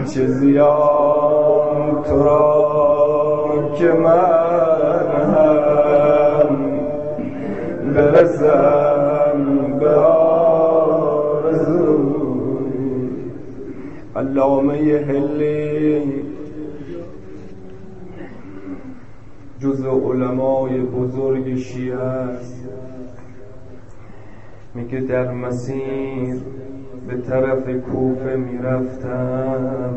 چه زیان تو را که من هم برسم به آرزو. علامه حلی جز علمای بزرگ شیعه است، میگه در مسیر به طرف کوفه میرفتم،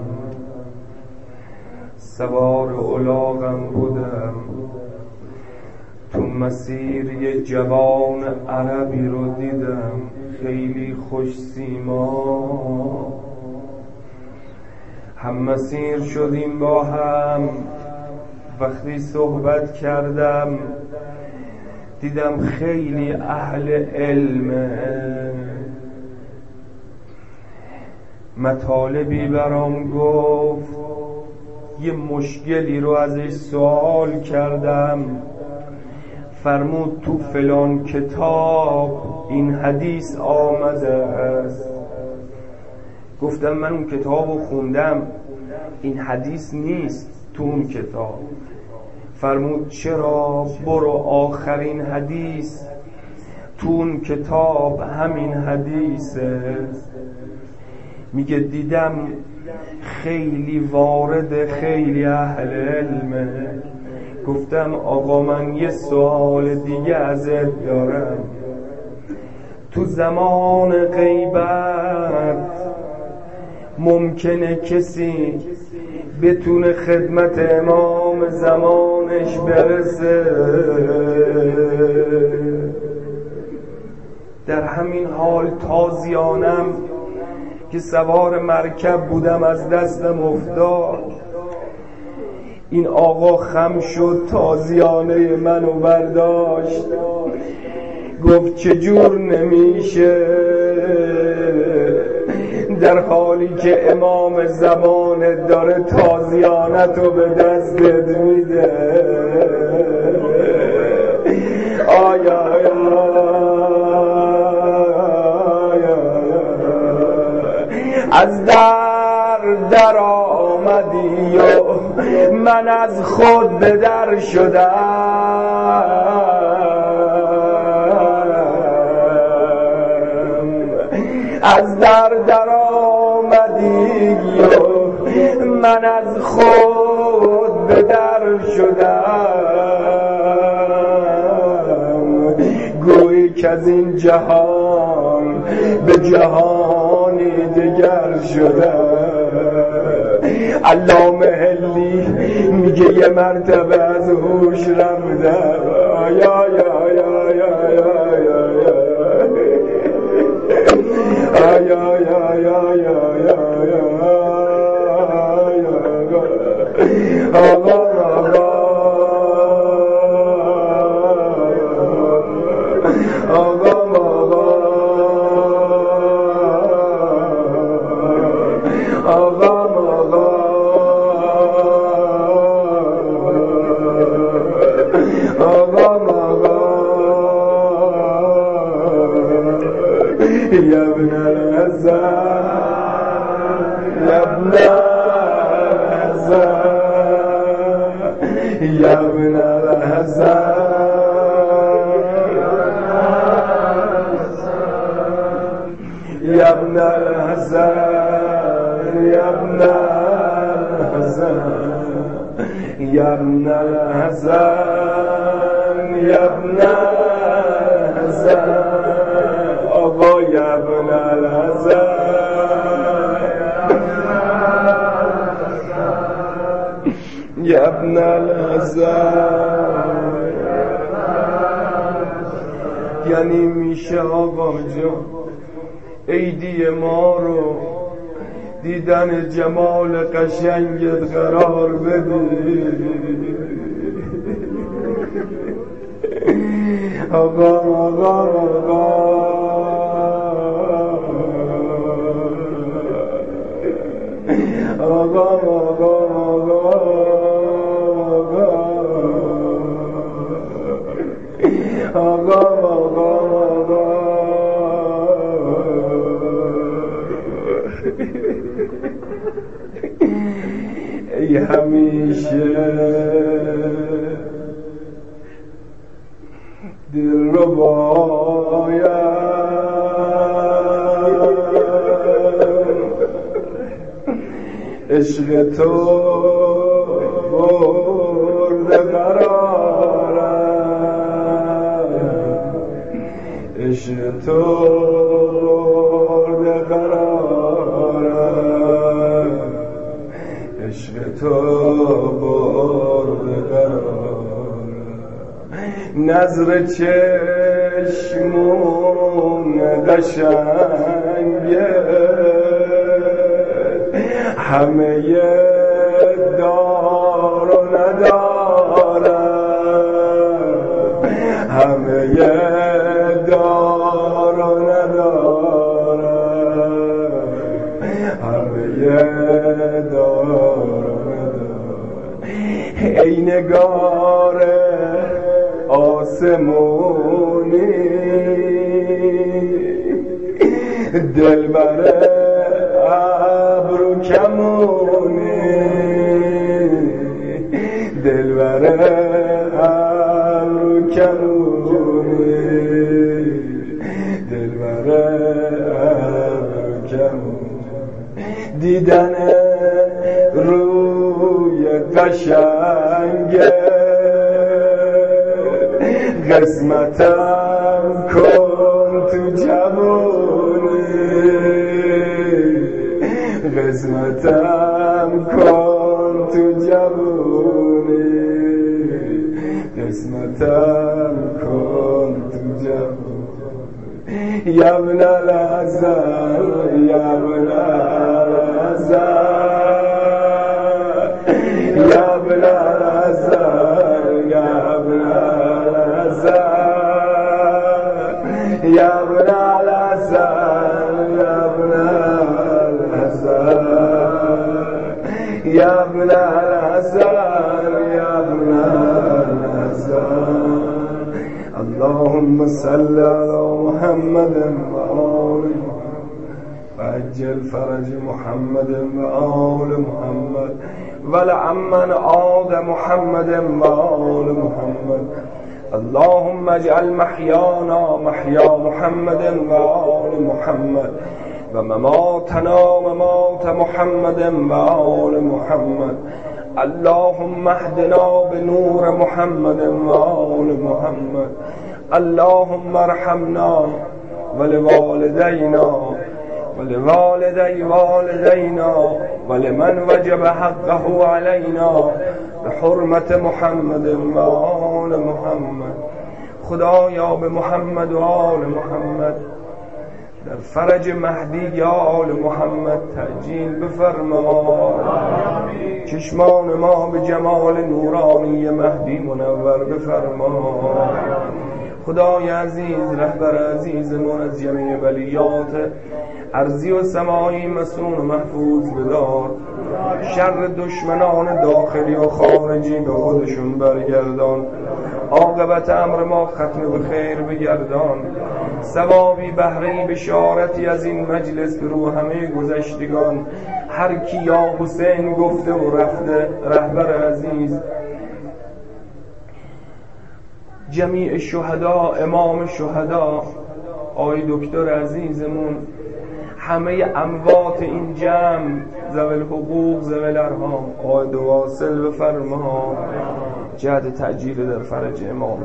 سوار الاغم بودم، تو مسیر یه جوان عربی رو دیدم خیلی خوش سیما. هم مسیر شدیم با هم، وقتی صحبت کردم دیدم خیلی اهل علمه، مطالبی برام گفت، یه مشکلی رو ازش سوال کردم، فرمود تو فلان کتاب این حدیث آمده است. گفتم من اون کتاب رو خوندم، این حدیث نیست تو اون کتاب. فرمود چرا؟ برو آخرین حدیث تو اون کتاب همین حدیثه. میگه دیدم خیلی وارد، خیلی اهل علمه. گفتم آقا من یه سوال دیگه ازت دارم، تو زمان غیبت ممکنه کسی بتونه خدمت امام زمانش برسه؟ در همین حال تازیانم که سوار مرکب بودم از دستم افتاد. این آقا خم شد، تازیانه منو برداشت، گفت چجور نمیشه در حالی که امام زمان داره تازیانتو به دستت میده؟ آیا آیا از در در آمدی و من از خود به در شدم، از در در آمدی و من از خود به در شدم، گویی که از این جهان به جهانی دگر شدم. علامه حلی میگه یه مرتبه از هوش رفتم. یا یا یا یا یا یا یا یا یا یا آقا آقا يا ابن الحسن يا ابن الحسن يا ابن الحسن يا ابن الحسن يا ابن الحسن يا ابن الحسن يا ابن الحسن آقا یا ابن الحسن یا ابن الحسن. یعنی میشه آقا جان عیدی ما رو دیدن جمال قشنگت قرار بدی؟ آقا آقا آقا آقا آقا آقا آقا آقا بی همیشه دل رو باید عشق تو برده قرارم عشق تو برده قرارم عشق تو برده قرارم نظر چشمون قشنگه همه دار و ندارم همه دار و ندارم همه دار و ندارم ای نگار آسمونی دلبر ابرو کمونی دلبر ابرو کمونی دلبر ابرو کمونی دیدن روی قشنگه قسمتم کن تو جوونی قسمتم کن تو جوونی قسمتم کن تو جوونی یا ابن الحسن یا ابن الحسن یا ابن الحسن یا ابن الحسن یا ابن الحسن یا ابن الحسن یا ابن الحسن اللهم صل على محمد و آل وعجل فرج محمد و آل محمد ولعمن عاد محمد و آل محمد اللهم اجعل محیانا محیا محمد و آل محمد و مماتنا ممات محمد و آل محمد اللهم اهدنا بنور محمد و آل محمد اللهم ارحمنا ولوالدينا ولوالدي والدينا ولمن وجب حقه علينا بحرمت محمد و آل محمد خدایا به محمد و آل محمد در فرج مهدی یا آل محمد تعجیل بفرما چشمان ما به جمال نورانی مهدی منور بفرما خدای عزیز رهبر عزیزمون از جمیع بلیات ارضی و سمایی مسون و محفوظ بدار شر دشمنان داخلی و خارجی به خودشون برگردان عاقبت امر ما ختم به خیر بگردان ثوابی بهره بشارتی از این مجلس به رو همه گذشتگان هر کی یا حسین گفته و رفته رهبر عزیز جمیع شهدا امام شهدا آی دکتر عزیزمون همه اموات این جمع ذوی الحقوق ذوی الارحام آی دواصل بفرما جهت تعجیل در فرج امام